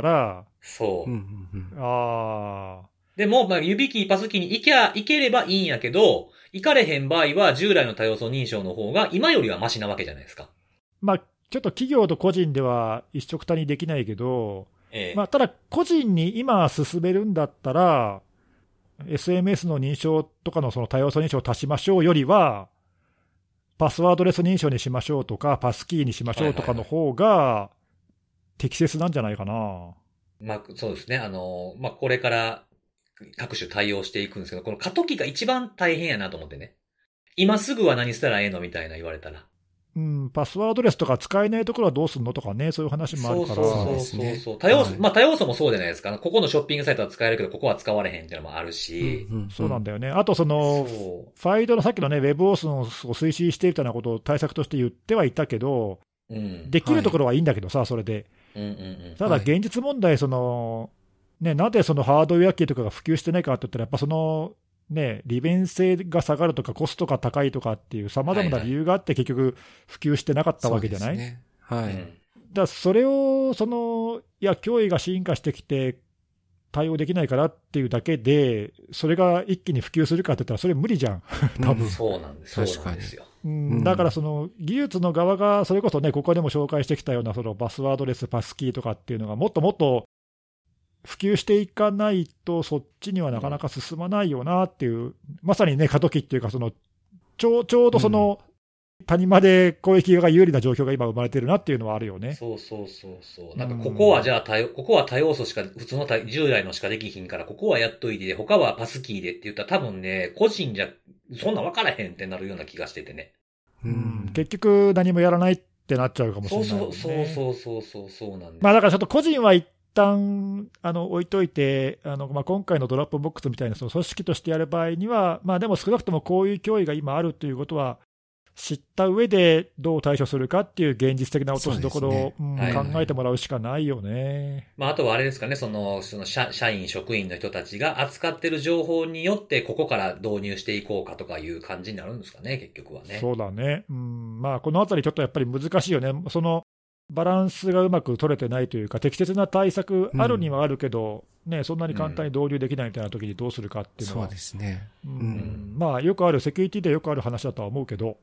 A: そう。
B: ああ。
A: でも、指キー、パスキーに行ければいいんやけど、行かれへん場合は、従来の多要素認証の方が、今よりはマシなわけじゃないですか。
B: ちょっと企業と個人では一緒くたにできないけど、ただ、個人に今進めるんだったら、SMS の認証とかのその多要素認証を足しましょうよりは、パスワードレス認証にしましょうとか、パスキーにしましょうとかの方が適切なんじゃないかな。
A: そうですね。これから各種対応していくんですけど、この過渡期が一番大変やなと思ってね。今すぐは何したらええのみたいな言われたら。
B: パスワードレスとか使えないところはどうすんのとかね、そういう話もあるから。
A: そう。多要素もそうじゃないですか。ここのショッピングサイトは使えるけど、ここは使われへんっていうのもあるし。
B: そうなんだよね。あとファイドのさっきのね、WebOS を推進しているというようなことを対策として言ってはいたけど、できるところはいいんだけどさ、それで。ただ現実問題、なんでそのハードウェア機とかが普及してないかって言ったら、やっぱ利便性が下がるとかコストが高いとかっていう様々な理由があって結局普及してなかったわけじゃない？だからそれを脅威が進化してきて対応できないからっていうだけでそれが一気に普及するかって言ったらそれ無理じゃん多分。
A: そうなんですよ。
B: だから技術の側がそれこそねここでも紹介してきたようなパスワードレスパスキーとかっていうのがもっともっと普及していかないと、そっちにはなかなか進まないよなっていう、まさにね、過渡期っていうか、ちょうど谷間で攻撃が有利な状況が今生まれてるなっていうのはあるよね。
A: そう。ここはじゃあここは多要素しか、普通の従来のしかできひんから、ここはやっといて、他はパスキーでって言ったら多分ね、個人じゃ、そんな分からへんってなるような気がしててね。
B: 結局何もやらないってなっちゃうかもしれない、ね。
A: そうなんです。
B: だからちょっと個人は一旦置いといて、今回のドロップボックスみたいな組織としてやる場合には、でも少なくともこういう脅威が今あるということは知った上でどう対処するかっていう現実的な落としどころを、考えてもらうしかないよね。
A: あとはあれですかね、その社員職員の人たちが扱ってる情報によってここから導入していこうかとかいう感じになるんですかね、結局はね。
B: そうだね。このあたりちょっとやっぱり難しいよね。バランスがうまく取れてないというか、適切な対策あるにはあるけど、そんなに簡単に導入できないみたいな時にどうするかっていうのは、
C: そうですね。
B: よくある、セキュリティでよくある話だとは思うけど。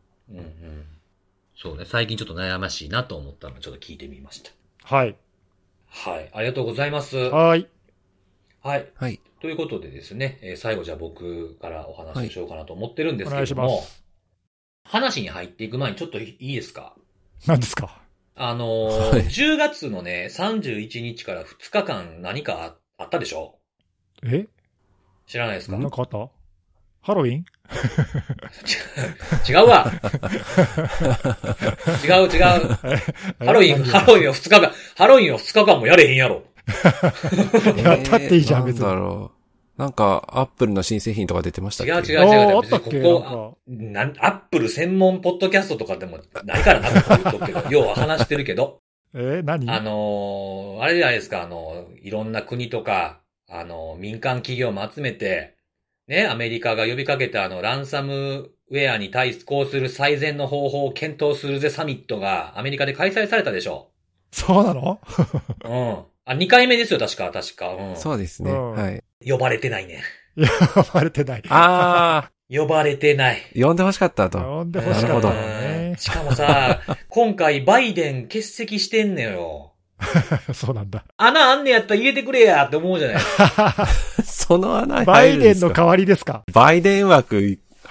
A: そうね、最近ちょっと悩ましいなと思ったので、ちょっと聞いてみました。
B: はい。
A: ありがとうございます。
B: はい。
A: ということでですね、最後じゃあ僕からお話をしようかなと思ってるんですけども、
B: お願いします。
A: 話に入っていく前にちょっといいですか？
B: 何ですか
A: ？10月のね、31日から2日間何かあったでしょ？知らないですか？
B: なんかあった？ハロウィン？
A: 違うわ。違う。ハロウィンは2日間もやれへんやろ。
B: やったっていいじゃん、別に。
C: なんだろう。なんか、アップルの新製品とか出てましたっけ？
A: 違う。
B: あったっけ？
A: アップル専門ポッドキャストとかでもないからなって言っとくけど、要は話してるけど。
B: 何？
A: あれじゃないですか、いろんな国とか、民間企業も集めて、ね、アメリカが呼びかけたランサムウェアに対抗する最善の方法を検討するぜサミットがアメリカで開催されたでしょ。
B: そうなの
A: ？2回目ですよ、確か。
C: そうですね。はい。
A: 呼ばれてないね。
B: 呼ばれてない。
A: 呼ばれてない。
C: 呼んで欲しかったと。
B: 呼んで欲しかったね。
A: しかもさ、今回バイデン欠席してんのよ。
B: そうなんだ。
A: 穴あんねやったら入れてくれやって思うじゃないですか。
C: その穴
B: バイデンの代わりですか？
C: バイデン枠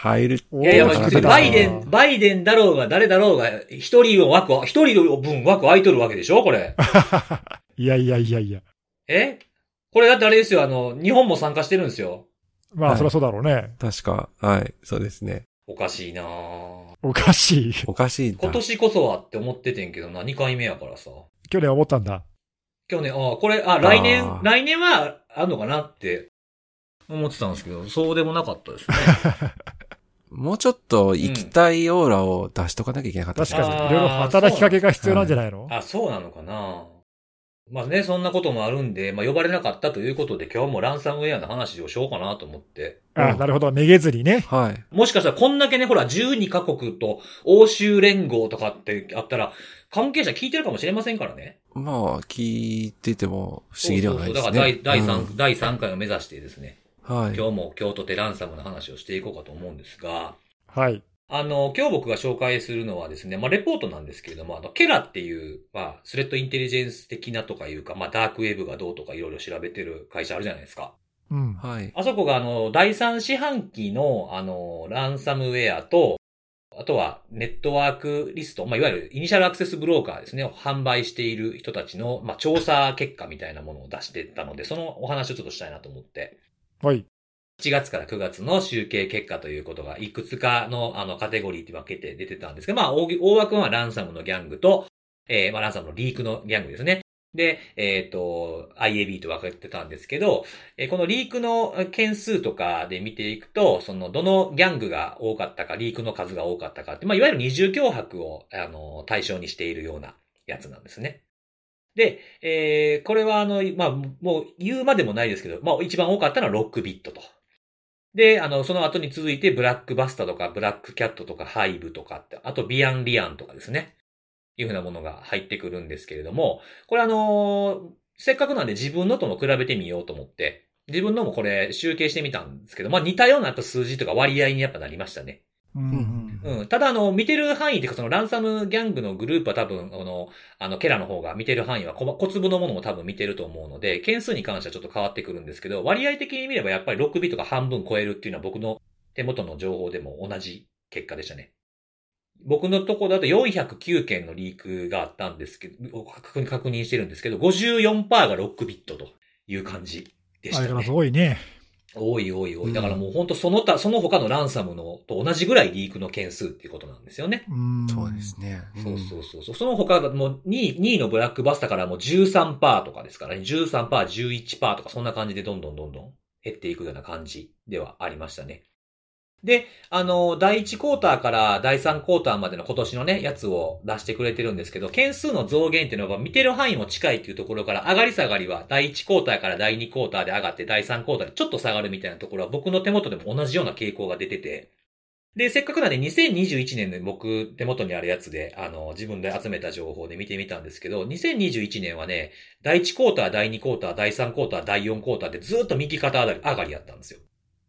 C: 入る。
A: いやいや、
B: 大きく出た
A: バイデンだろうが誰だろうが、一人分枠空いとるわけでしょこれ。
B: いやいやいやいや。
A: これだってあれですよ、日本も参加してるんですよ。
B: まあ、
C: はい
B: そりゃそうだろうね。
C: 確か、はい、そうですね。
A: おかしいなぁ。
B: おかしい。
C: おかしいんだ。
A: 今年こそはって思っててんけどな、2回目やからさ。
B: 去年思ったんだ。
A: 去年、来年はあんのかなって思ってたんですけど、そうでもなかったですね。
C: もうちょっと行きたいオーラを出しとかなきゃいけなかったですね。
B: 確かに、いろいろ働きかけが必要なんじゃないの？
A: そうなのかな。まあね、そんなこともあるんで、まあ呼ばれなかったということで今日もランサムウェアの話をしようかなと思って。
B: なるほど。めげずにね。
C: はい。
A: もしかしたらこんだけね、ほら、12カ国と欧州連合とかってあったら、関係者聞いてるかもしれませんからね。
C: まあ、聞いてても不思議ではないですね。
A: だから第3回を目指してですね。
C: はい。
A: 今日も京都テランサムの話をしていこうかと思うんですが。
B: はい。
A: 今日僕が紹介するのはですね、まあ、レポートなんですけれども、ケラっていう、まあ、スレッドインテリジェンス的なとかいうか、まあ、ダークウェブがどうとかいろいろ調べてる会社あるじゃないですか。
B: うん。
C: はい。
A: あそこが第3四半期のランサムウェアと、あとはネットワークリスト、まあ、いわゆるイニシャルアクセスブローカーですね、販売している人たちの、まあ、調査結果みたいなものを出してたので、そのお話をちょっとしたいなと思って。
B: はい。
A: 7月から9月の集計結果ということがいくつかのカテゴリーって分けて出てたんですけど、まあ大枠はランサムのギャングと、まあランサムのリークのギャングですね。で、IAB と分かれてたんですけど、このリークの件数とかで見ていくと、どのギャングが多かったか、リークの数が多かったかって、まあいわゆる二重脅迫を対象にしているようなやつなんですね。で、これはまあもう言うまでもないですけど、まあ一番多かったのはロックビットと。で、その後に続いてブラックバスタとかブラックキャットとかハイブとかって、あとビアンリアンとかですね。いうふうなものが入ってくるんですけれども、これせっかくなんで自分のとも比べてみようと思って、自分のもこれ集計してみたんですけど、まあ似たような数字とか割合にやっぱなりましたね。ただ見てる範囲っていうかランサムギャングのグループは多分、ケラの方が見てる範囲は小粒のものも多分見てると思うので、件数に関してはちょっと変わってくるんですけど、割合的に見ればやっぱり6ビットが半分超えるっていうのは僕の手元の情報でも同じ結果でしたね。僕のところだと409件のリークがあったんですけど、確認してるんですけど、54% が6ビットという感じでしたね。
B: あれからすごいね。
A: 多い。だからもう本当その他のランサムのと同じぐらいリークの件数っていうことなんですよね。
C: そうですね。
A: そう。その他もう2位のブラックバスタからもう 13% とかですからね。13%、11% とかそんな感じでどんどん減っていくような感じではありましたね。で、第1クォーターから第3クォーターまでの今年のね、やつを出してくれてるんですけど、件数の増減っていうのが見てる範囲も近いっていうところから上がり下がりは第1クォーターから第2クォーターで上がって第3クォーターでちょっと下がるみたいなところは僕の手元でも同じような傾向が出てて、で、せっかくなんで2021年の僕手元にあるやつで、自分で集めた情報で見てみたんですけど、2021年はね、第1クォーター、第2クォーター、第3クォーター、第4クォーターでずっと右肩上がりやったんですよ。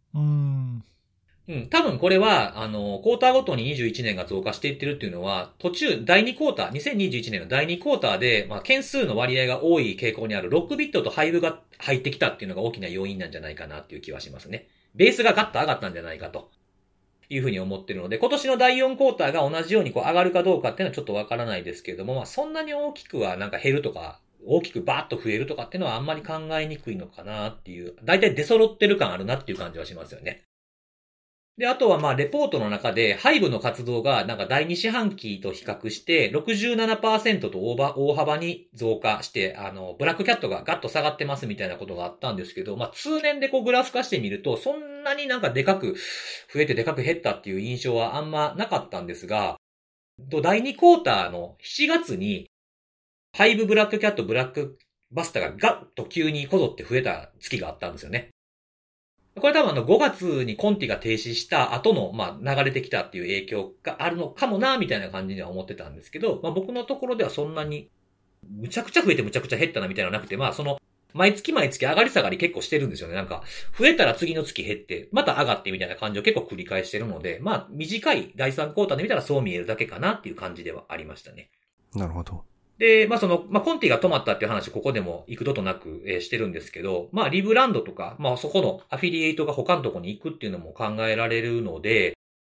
A: 多分これは、クォーターごとに21年が増加していってるっていうのは、途中、第2クォーター、2021年の第2クォーターで、まあ、件数の割合が多い傾向にある6ビットとハイブが入ってきたっていうのが大きな要因なんじゃないかなっていう気はしますね。ベースがガッと上がったんじゃないかというふうに思ってるので、今年の第4クォーターが同じように上がるかどうかっていうのはちょっとわからないですけれども、まあ、そんなに大きくはなんか減るとか、大きくバーッと増えるとかっていうのはあんまり考えにくいのかなっていう、だいたい出揃ってる感あるなっていう感じはしますよね。で、あとはまあ、レポートの中で、ハイブの活動がなんか第2四半期と比較して 67% と大幅に増加して、ブラックキャットがガッと下がってますみたいなことがあったんですけど、まあ、通年でグラフ化してみると、そんなになんかでかく増えてでかく減ったっていう印象はあんまなかったんですが、第2クォーターの7月に、ハイブブラックキャット、ブラックバスタがガッと急にこぞって増えた月があったんですよね。これ多分5月にコンティが停止した後の、まあ、流れてきたっていう影響があるのかもな、みたいな感じには思ってたんですけど、まあ僕のところではそんなに、むちゃくちゃ増えてむちゃくちゃ減ったなみたいなのなくて、まあ毎月上がり下がり結構してるんですよね。なんか、増えたら次の月減って、また上がってみたいな感じを結構繰り返してるので、まあ短い第3クォーターで見たらそう見えるだけかなっていう感じではありましたね。
C: なるほど。
A: で、まあコンティが止まったっていう話、ここでも幾度となく、してるんですけど、まあリブランドとか、まあそこのアフィリエイトが他のとこに行くっていうのも考えられるので、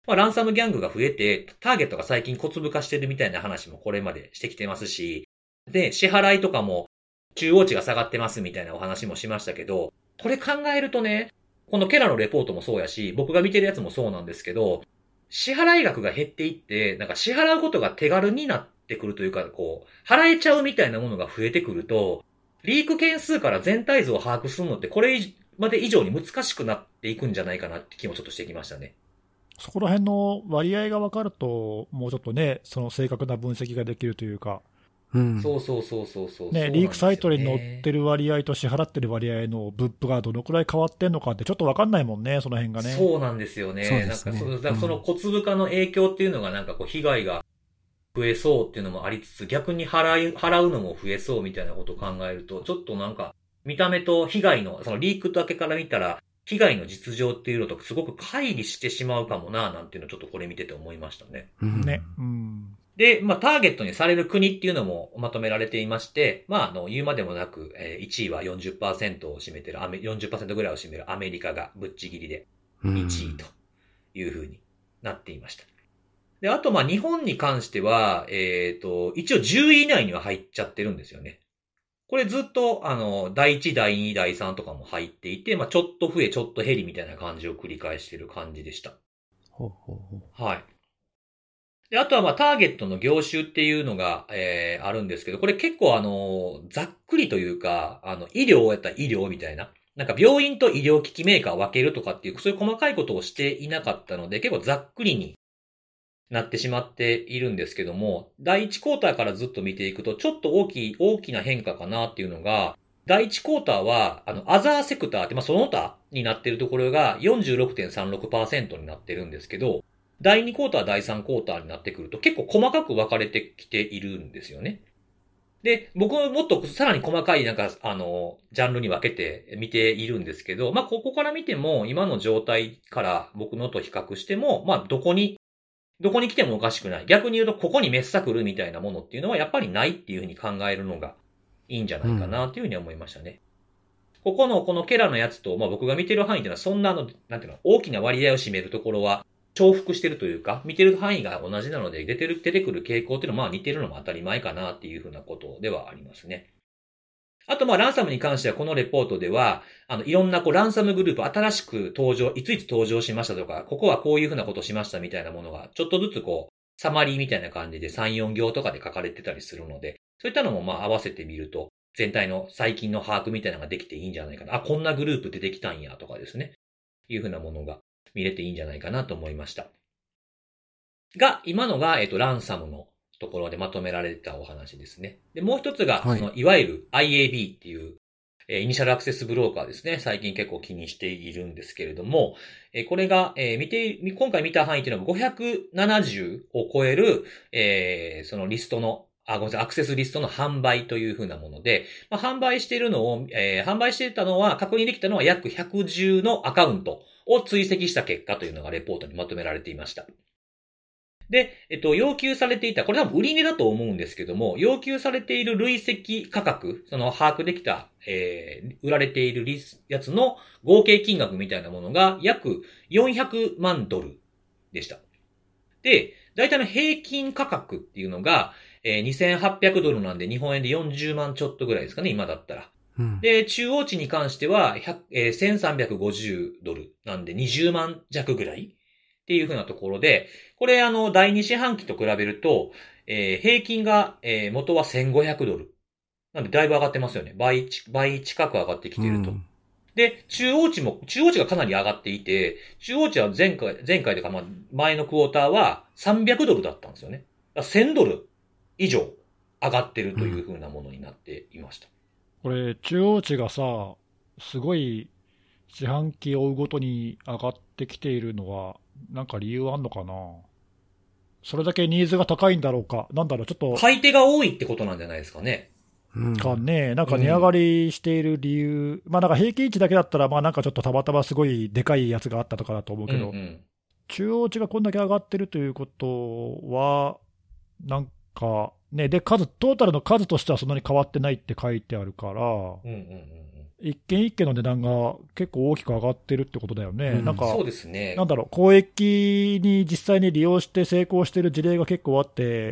A: まあ、ランサムギャングが増えて、ターゲットが最近小粒化してるみたいな話もこれまでしてきてますし、で、支払いとかも中央値が下がってますみたいなお話もしましたけど、これ考えるとね、このケラのレポートもそうやし、僕が見てるやつもそうなんですけど、支払い額が減っていって、なんか支払うことが手軽になってくるというか、こう、払えちゃうみたいなものが増えてくると、リーク件数から全体像を把握するのってこれまで以上に難しくなっていくんじゃないかなって気もちょっとしてきましたね。
B: そこら辺の割合が分かると、もうちょっとね、その正確な分析ができるというか、
C: うん。
A: そうそうそうそうそう。
B: ね、リークサイトに載ってる割合と支払ってる割合の分布がどのくらい変わってんのかって、ちょっと分かんないもんね、その辺がね。
A: そうなんですよね。
C: そうですね
A: なんかその小粒化の影響っていうのがなんかこう被害が増えそうっていうのもありつつ、逆に払うのも増えそうみたいなことを考えると、ちょっとなんか見た目と被害の、そのリークだけから見たら、被害の実情っていうのとすごく乖離してしまうかもな、なんていうのをちょっとこれ見てて思いましたね。
C: うん
B: ね。うん。
A: で、まあ、ターゲットにされる国っていうのもまとめられていまして、まあ、言うまでもなく、1位は 40% を占めてる、40% ぐらいを占めるアメリカがぶっちぎりで1位という風になっていました。で、あと、まあ、日本に関しては、一応10位以内には入っちゃってるんですよね。これずっと、第1、第2、第3とかも入っていて、まあ、ちょっと増え、ちょっと減りみたいな感じを繰り返している感じでした。
C: ほうほうほう。
A: はい。で、あとはまあターゲットの業種っていうのが、あるんですけど、これ結構ざっくりというか、医療やったら医療みたいな。なんか病院と医療機器メーカーを分けるとかっていう、そういう細かいことをしていなかったので、結構ざっくりになってしまっているんですけども、第一クォーターからずっと見ていくと、ちょっと大きな変化かなっていうのが、第一クォーターは、アザーセクターって、まあ、その他になっているところが 46.36% になってるんですけど、第2クォーター、第3クォーターになってくると結構細かく分かれてきているんですよね。で、僕もっとさらに細かいジャンルに分けて見ているんですけど、まあ、ここから見ても今の状態から僕のと比較しても、まあ、どこに来てもおかしくない。逆に言うと、ここに滅作るみたいなものっていうのはやっぱりないっていうふうに考えるのがいいんじゃないかなっていうふうに思いましたね。このケラのやつと、まあ、僕が見てる範囲っていうのはそんななんていうの、大きな割合を占めるところは重複してるというか、見てる範囲が同じなので出てくる傾向っていうのはまあ似てるのも当たり前かなっていうふうなことではありますね。あとまあランサムに関してはこのレポートでは、いろんなランサムグループ新しくいつ登場しましたとか、ここはこういうふうなことしましたみたいなものが、ちょっとずつサマリーみたいな感じで3、4行とかで書かれてたりするので、そういったのもまあ合わせてみると、全体の最近の把握みたいなのができていいんじゃないかな。あ、こんなグループ出てきたんやとかですね。いうふうなものが見れていいんじゃないかなと思いました。が、今のが、ランサムのところでまとめられたお話ですね。で、もう一つが、いわゆる IAB っていう、イニシャルアクセスブローカーですね。最近結構気にしているんですけれども、これが、今回見た範囲っていうのは570を超える、そのリストの、ごめんなさい、アクセスリストの販売というふうなもので、まあ、販売してたのは、確認できたのは約110のアカウントを追跡した結果というのがレポートにまとめられていました。で、要求されていた、これ多分売り値だと思うんですけども、要求されている累積価格、その把握できた、売られているやつの合計金額みたいなものが約400万ドルでした。で、大体の平均価格っていうのが、2800ドルなんで日本円で40万ちょっとぐらいですかね、今だったら。で、中央値に関しては、1350ドルなんで20万弱ぐらいっていう風なところで、これ第2四半期と比べると、平均が、元は1500ドル。なんでだいぶ上がってますよね。倍近く上がってきていると。で、中央値がかなり上がっていて、中央値は前回というか、まあ、前のクォーターは300ドルだったんですよね。1000ドル以上上がってるという風なものになっていました。
B: これ、中央値がさ、すごい四半期を追うごとに上がってきているのは、なんか理由あんのかな。それだけニーズが高いんだろうか。なんだろう、ちょっと。
A: 買い手が多いってことなんじゃないですかね。
B: かね。なんか値上がりしている理由。まあなんか平均値だけだったら、まあなんかちょっとたまたますごいでかいやつがあったとかだと思うけど、中央値がこんだけ上がってるということは、なんか、ね、で、トータルの数としてはそんなに変わってないって書いてあるから、一件一件の値段が結構大きく上がってるってことだよね。なんか、
A: そうですね。
B: なんだろう、公益に実際に利用して成功してる事例が結構あって、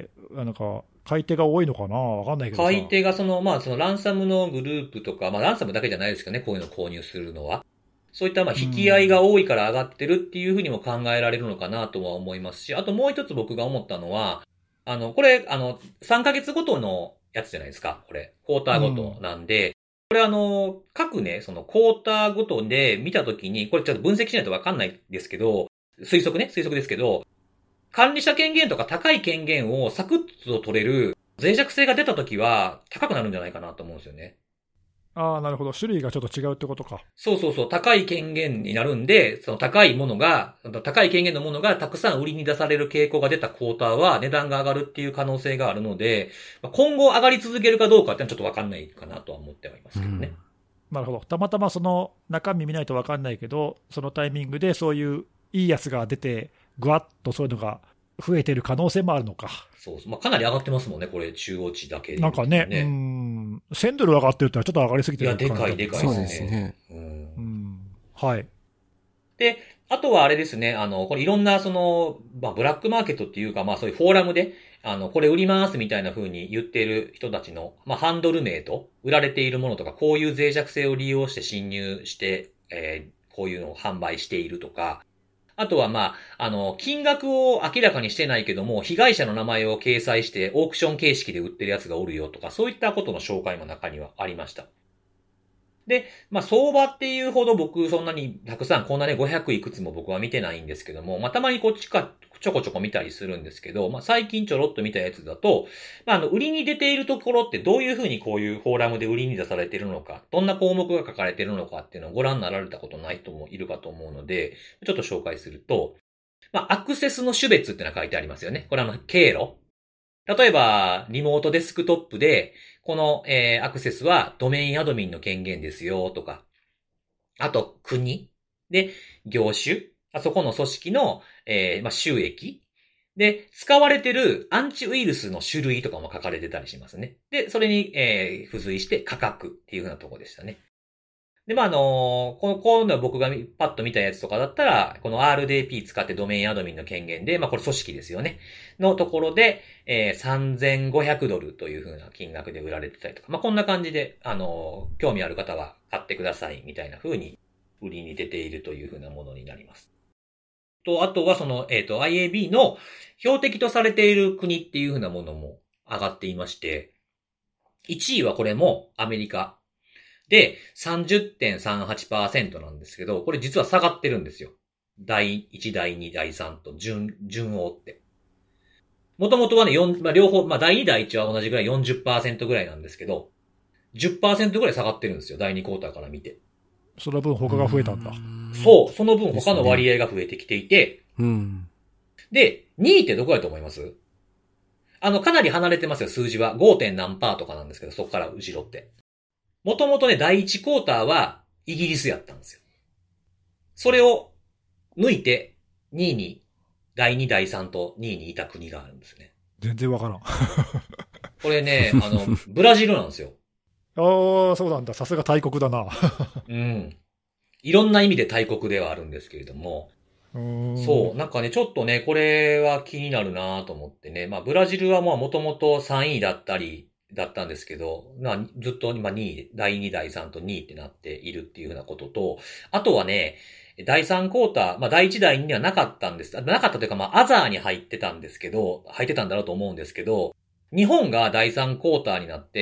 B: なんか、買い手が多いのかな、わかんないけどさ。
A: 買い手がそのランサムのグループとか、ランサムだけじゃないですけどね、こういうのを購入するのは。そういった引き合いが多いから上がってるっていうふうにも考えられるのかなとは思いますし、あともう一つ僕が思ったのは、これ、3ヶ月ごとのやつじゃないですか、これ。クォーターごとなんで、これ各ね、そのクォーターごとで見たときに、これちょっと分析しないとわかんないですけど、推測ですけど、管理者権限とか高い権限をサクッと取れる脆弱性が出たときは高くなるんじゃないかなと思うんですよね。
B: ああ、なるほど。種類がちょっと違うってことか。
A: そう。高い権限になるんで、その高い権限のものがたくさん売りに出される傾向が出たクォーターは値段が上がるっていう可能性があるので、今後上がり続けるかどうかってのはちょっとわかんないかなとは思ってはいますけどね。
B: なるほど。たまたまその中身見ないとわかんないけど、そのタイミングでそういういいやつが出て、ぐわっとそういうのが増えてる可能性もあるのか。
A: そう。かなり上がってますもんね、これ、中央値だけで、
B: なんかね、1000ドル上がってるってのはちょっと上がりすぎてる
A: かな。いや、でかい
C: そうですね。
B: はい。
A: で、あとはあれですね、これいろんなブラックマーケットっていうか、そういうフォーラムで、これ売りますみたいな風に言っている人たちの、ハンドル名と売られているものとか、こういう脆弱性を利用して侵入して、こういうのを販売しているとか、あとは金額を明らかにしてないけども、被害者の名前を掲載してオークション形式で売ってるやつがおるよとか、そういったことの紹介も中にはありました。で、相場っていうほど僕そんなにたくさんこんなね500いくつも僕は見てないんですけども、たまにこっちかちょこちょこ見たりするんですけど、最近ちょろっと見たやつだと、売りに出ているところってどういうふうにこういうフォーラムで売りに出されているのか、どんな項目が書かれているのかっていうのをご覧になられたことない人もいるかと思うので、ちょっと紹介すると、アクセスの種別っていうのが書いてありますよね。これ経路。例えば、リモートデスクトップで、この、アクセスはドメインアドミンの権限ですよとか、あと国で業種、あそこの組織の、収益で使われてるアンチウイルスの種類とかも書かれてたりしますね。で、それに、付随して価格っていう風なところでしたね。で、こういうの僕がパッと見たやつとかだったら、この RDP 使ってドメインアドミンの権限で、これ組織ですよね。のところで、$3,500という風な金額で売られてたりとか、こんな感じで、興味ある方は買ってくださいみたいな風に売りに出ているという風なものになります。あとはIAB の標的とされている国っていう風なものも上がっていまして、1位はこれもアメリカ。で、30.38% なんですけど、これ実は下がってるんですよ。第1、第2、第3と順を追って。もともとはね、両方、第2、第1は同じぐらい 40% ぐらいなんですけど、10% ぐらい下がってるんですよ。第2クォーターから見て。
B: その分他が増えたんだ。
A: そう。その分他の割合が増えてきていて、で、2位ってどこだと思います？かなり離れてますよ、数字は。5. 何パーとかなんですけど、そこから後ろって。もともとね、第1クォーターはイギリスやったんですよ。それを抜いて2位に、第2、第3と2位にいた国があるんですね。
B: 全然わからん。
A: これね、ブラジルなんですよ。
B: ああ、そうなんだ。さすが大国だな。
A: いろんな意味で大国ではあるんですけれども。そう。なんかね、ちょっとね、これは気になるなと思ってね。ブラジルはもともと3位だったんですけど、ずっと今2位、第2、第3と2位ってなっているっていうふうなことと、あとはね、第3クォーター、第1、第2にはなかったんです。なかったというか、アザーに入ってたんだろうと思うんですけど、日本が第3クォーターになって、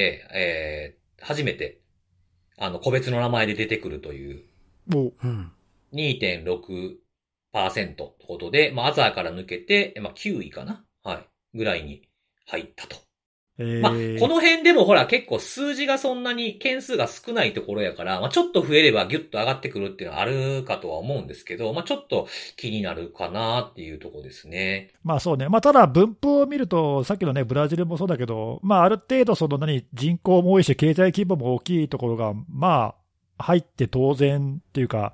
A: 初めて、個別の名前で出てくるという、2.6% ということで、アザーから抜けて、9位かな？はい。ぐらいに入ったと。この辺でもほら結構数字がそんなに件数が少ないところやから、ちょっと増えればギュッと上がってくるっていうのはあるかとは思うんですけど、ちょっと気になるかなっていうところですね。
B: そうね。ただ分布を見ると、さっきのね、ブラジルもそうだけど、ある程度人口も多いし、経済規模も大きいところが、入って当然っていうか、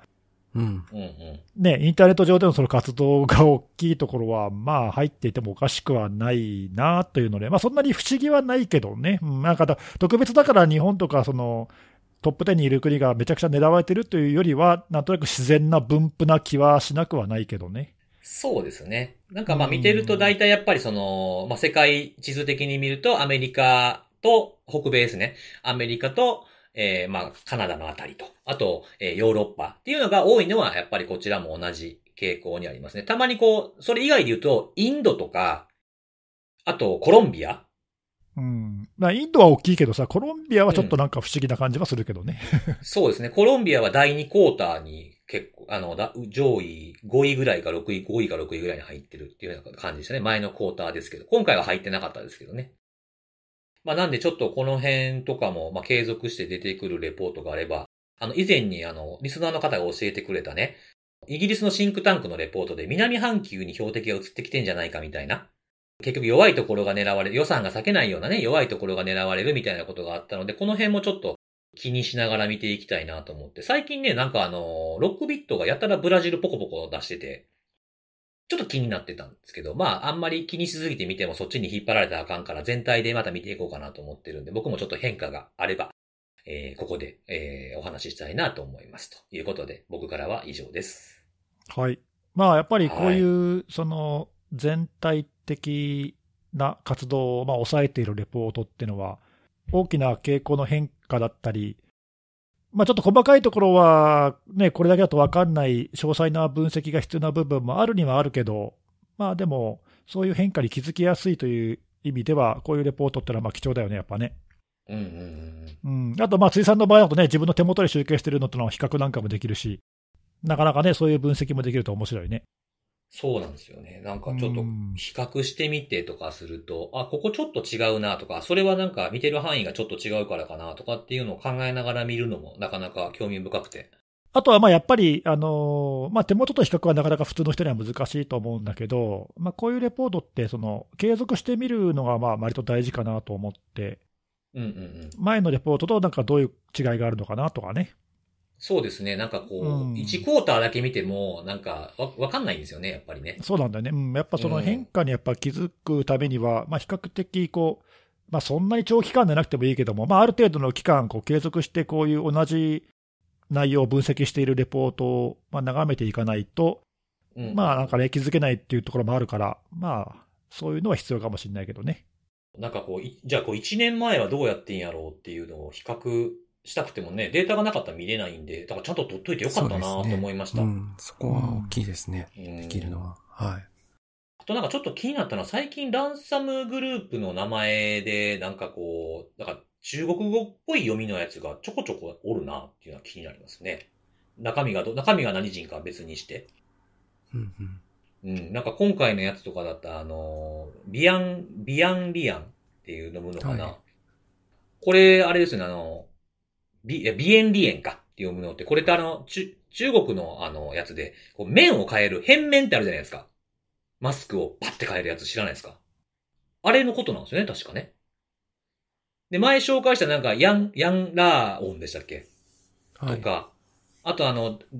C: うん。
A: うんうん。
B: ね、インターネット上でのその活動が大きいところは、まあ入っていてもおかしくはないなというので、まあそんなに不思議はないけどね、なんか特別だから日本とかそのトップ10にいる国がめちゃくちゃ狙われてるというよりは、なんとなく自然な分布な気はしなくはないけどね。
A: そうですね。なんかまあ見てると大体やっぱりその、まあ世界地図的に見るとアメリカと北米ですね。アメリカと、まあカナダのあたりと、あと、ヨーロッパっていうのが多いのはやっぱりこちらも同じ傾向にありますね。たまにこう、それ以外で言うと、インドとか、あとコロンビア。
B: まあ、インドは大きいけどさ、コロンビアはちょっとなんか不思議な感じはするけどね。
A: そうですね。コロンビアは第2クォーターに結構、上位5位ぐらいか6位、5位か6位ぐらいに入ってるっていうような感じでしたね。前のクォーターですけど。今回は入ってなかったですけどね。まあなんでちょっとこの辺とかも、まあ継続して出てくるレポートがあれば、以前にリスナーの方が教えてくれたね、イギリスのシンクタンクのレポートで南半球に標的が移ってきてんじゃないかみたいな。結局弱いところが狙われる、予算が割けないようなね、弱いところが狙われるみたいなことがあったので、この辺もちょっと気にしながら見ていきたいなと思って、最近ね、なんかロックビットがやたらブラジルポコポコ出してて、ちょっと気になってたんですけど、まあ、あんまり気にしすぎてみてもそっちに引っ張られたらあかんから全体でまた見ていこうかなと思ってるんで、僕もちょっと変化があれば、ここで、お話ししたいなと思います。ということで、僕からは以上です。
B: はい。まあ、やっぱりこういう、その、全体的な活動をまあ抑えているレポートっていうのは、大きな傾向の変化だったり、まあ、ちょっと細かいところは、ね、これだけだと分かんない詳細な分析が必要な部分もあるにはあるけど、まあでも、そういう変化に気づきやすいという意味では、こういうレポートってのはまあ貴重だよね、やっぱね。あと、辻さんの場合だとね、自分の手元で集計してるのとの比較なんかもできるし、なかなかね、そういう分析もできると面白いね。
A: そうなんですよね。なんかちょっと比較してみてとかすると、あ、ここちょっと違うなとか、それはなんか見てる範囲がちょっと違うからかなとかっていうのを考えながら見るのもなかなか興味深くて。
B: あとはまあやっぱり、手元と比較はなかなか普通の人には難しいと思うんだけど、こういうレポートってその継続してみるのがまあ割と大事かなと思って、前のレポートとなんかどういう違いがあるのかなとかね。
A: そうですね。なんかこう、1クォーターだけ見ても、なんかわかんないんですよね、やっぱりね。
B: そうなんだよね。やっぱその変化にやっぱ気づくためには、比較的こう、そんなに長期間でなくてもいいけども、ある程度の期間こう継続してこういう同じ内容を分析しているレポートを眺めていかないと、なんかね、気づけないっていうところもあるから、そういうのは必要かもしれないけどね。
A: なんかこう、じゃあこう1年前はどうやってんやろうっていうのを比較したくてもね、データがなかったら見れないんで、だからちゃんと取っといてよかったなと思いました。
C: そこは大きいですね。できるのは。はい。
A: あとなんかちょっと気になったのは、最近ランサムグループの名前で、なんかこう、なんか中国語っぽい読みのやつがちょこちょこおるなっていうのは気になりますね。中身が何人かは別にして。なんか今回のやつとかだったら、ビアンリアンっていう飲むのかな。これ、あれですね、ビエンリエンかって読むのって、これって中国のやつで、こう面を変える、変面ってあるじゃないですか。マスクをパッて変えるやつ知らないですか？あれのことなんですよね、確かね。で、前紹介したなんか、ヤンラーオンでしたっけ？とか、あと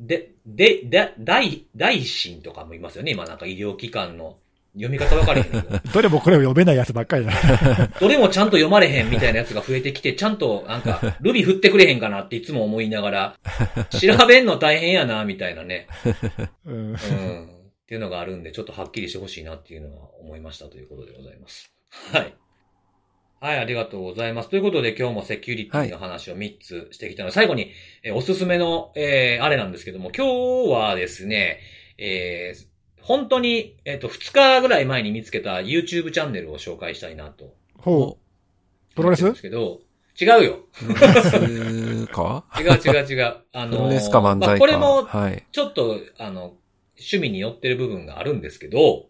A: 大臣とかもいますよね、今なんか医療機関の。読み方分かれへん。
B: どれもこれを読めないやつばっかりだ。
A: どれもちゃんと読まれへんみたいなやつが増えてきて、ちゃんとなんか、ルビ振ってくれへんかなっていつも思いながら、調べんの大変やな、みたいなね。っていうのがあるんで、ちょっとはっきりしてほしいなっていうのは思いましたということでございます。はい。はい、ありがとうございます。ということで今日もセキュリティの話を3つしてきたので、最後に、おすすめの、あれなんですけども、今日はですね、本当に、2日ぐらい前に見つけた YouTube チャンネルを紹介したいなと。
B: ほう。プロレス
A: ですけど、違うよ。
C: プロレスか
A: 違う。プ
C: ロレスか漫才か。
A: これも、ちょっと、趣味に寄ってる部分があるんですけど、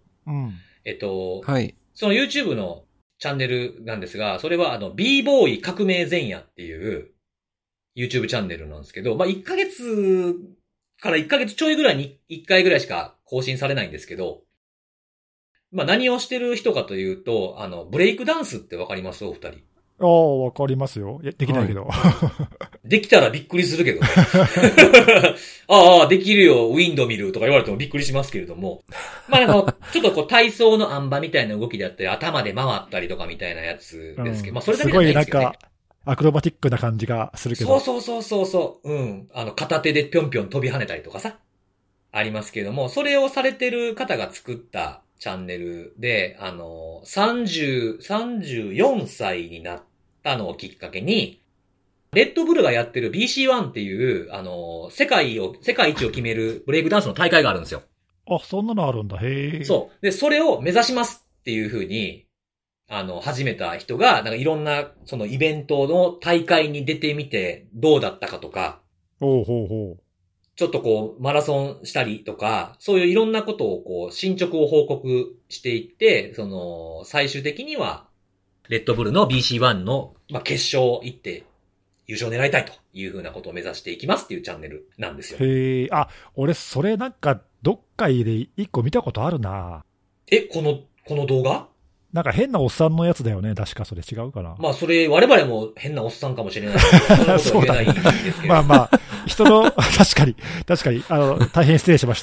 A: その YouTube のチャンネルなんですが、それはb ボーイ革命前夜っていう YouTube チャンネルなんですけど、1ヶ月から1ヶ月ちょいぐらいに1回ぐらいしか更新されないんですけど、何をしてる人かというと、ブレイクダンスってわかりますお二人。
B: ああ、わかりますよ。できないけど。
A: できたらびっくりするけどね。ああ、できるよ、ウィンドミルとか言われてもびっくりしますけれども。まあなんか、ちょっとこう体操のあん馬みたいな動きであったり、頭で回ったりとかみたいなやつですけど、まあそれだけじゃないですけどね。
B: すごいなんか、アクロバティックな感じがするけど。
A: そう。うん。片手でぴょんぴょん飛び跳ねたりとかさ。ありますけども、それをされてる方が作ったチャンネルで、34歳になったのをきっかけに、レッドブルがやってる BC1 っていう、世界一を決めるブレイクダンスの大会があるんですよ。
B: あ、そんなのあるんだ。へえ。
A: そう。で、それを目指しますっていう風に、始めた人が、なんかいろんな、そのイベントの大会に出てみて、どうだったかとか、
B: ほうほうほう。
A: ちょっとこう、マラソンしたりとか、そういういろんなことをこう、進捗を報告していって、最終的には、レッドブルの BC1 の、決勝行って、優勝狙いたいというふうなことを目指していきますっていうチャンネルなんですよ。
B: へえ、あ、俺、それなんか、どっかで一個見たことあるな。
A: この動画？
B: なんか変なおっさんのやつだよね。確かそれ違うかな。
A: まあ、それ、我々も変なおっさんかもしれないけど、そんなことは言えないんですけど。
B: まあ、人の、確かに、大変失礼しました。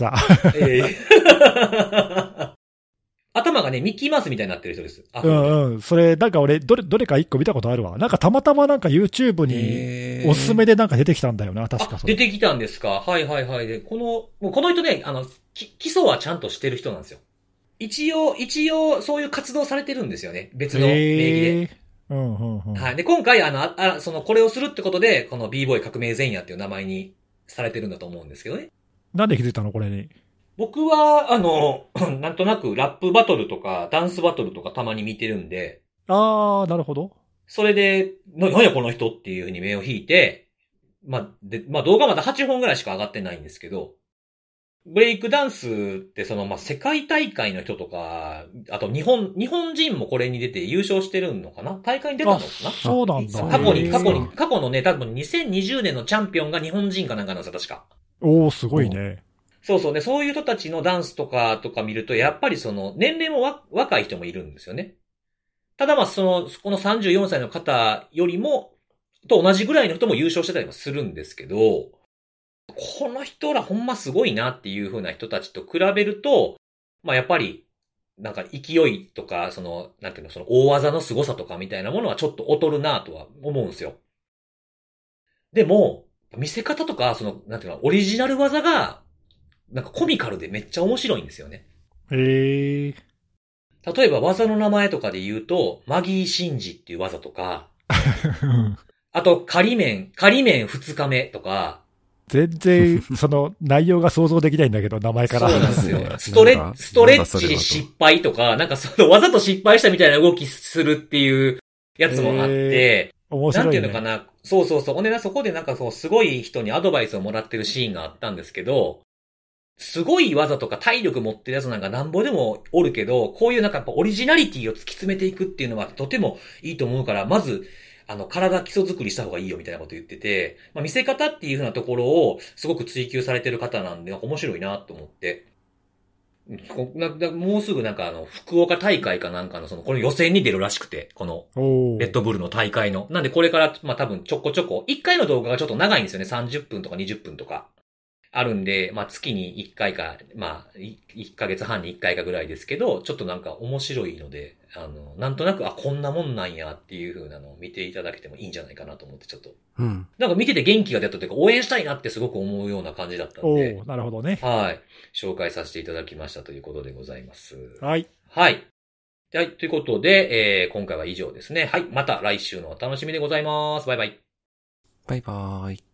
A: 頭がね、ミッキーマウスみたいになってる人です。
B: それ、なんか俺、どれか一個見たことあるわ。なんかたまたまなんか YouTube におすすめでなんか出てきたんだよな、確かそれ。
A: 出てきたんですか。はい。で、この人ね、基礎はちゃんとしてる人なんですよ。一応、そういう活動されてるんですよね。別の名義で。はい。で、今回、これをするってことで、この b ボーイ革命前夜っていう名前にされてるんだと思うんですけどね。
B: なんで気づいたのこれに。
A: 僕は、なんとなくラップバトルとか、ダンスバトルとかたまに見てるんで。
B: あー、なるほど。
A: それで、何やこの人っていう風に目を引いて、動画まだ8本ぐらいしか上がってないんですけど、ブレイクダンスって世界大会の人とか、あと日本人もこれに出て優勝してるのかな？大会に出たのかな？
B: そうなんだ。
A: 過去のね、多分2020年のチャンピオンが日本人かなんかなんですよ、確か。
B: おー、すごいね。
A: そうね、そういう人たちのダンスとか見ると、やっぱり年齢も若い人もいるんですよね。ただこの34歳の方よりも、と同じぐらいの人も優勝してたりもするんですけど、この人らほんますごいなっていう風な人たちと比べると、やっぱり、なんか勢いとか、なんていうの、大技の凄さとかみたいなものはちょっと劣るなとは思うんですよ。でも、見せ方とか、なんていうの、オリジナル技が、なんかコミカルでめっちゃ面白いんですよね。
B: へー。
A: 例えば技の名前とかで言うと、マギーシンジっていう技とか、あと、仮面2日目とか、
B: 全然、内容が想像できないんだけど、名前から。
A: そうなんですよ。ストレッチ失敗とか、なんかわざと失敗したみたいな動きするっていうやつもあって、
B: 面白いね。
A: なんていうのかな。そう。ほんでそこでなんかすごい人にアドバイスをもらってるシーンがあったんですけど、すごい技とか体力持ってるやつなんかなんぼでもおるけど、こういうなんかやっぱオリジナリティを突き詰めていくっていうのはとてもいいと思うから、まず、基礎作りした方がいいよみたいなこと言ってて、見せ方っていう風なところをすごく追求されてる方なんで、なんか面白いなと思って。もうすぐなんか福岡大会かなんかのこの予選に出るらしくて、この、レッドブルの大会の。なんでこれから、多分ちょこちょこ、1回の動画がちょっと長いんですよね。30分とか20分とか。あるんで、月に1回か、1ヶ月半に1回かぐらいですけど、ちょっとなんか面白いので、なんとなく、こんなもんなんやっていう風なのを見ていただけてもいいんじゃないかなと思って、ちょっと。
C: うん。
A: なんか見てて元気が出たというか、応援したいなってすごく思うような感じだったんで。
B: なるほどね。
A: はい。紹介させていただきましたということでございます。
B: はい。
A: はい。はい。ということで、今回は以上ですね。はい。また来週のお楽しみでございます。バイバイ。
C: バイバーイ。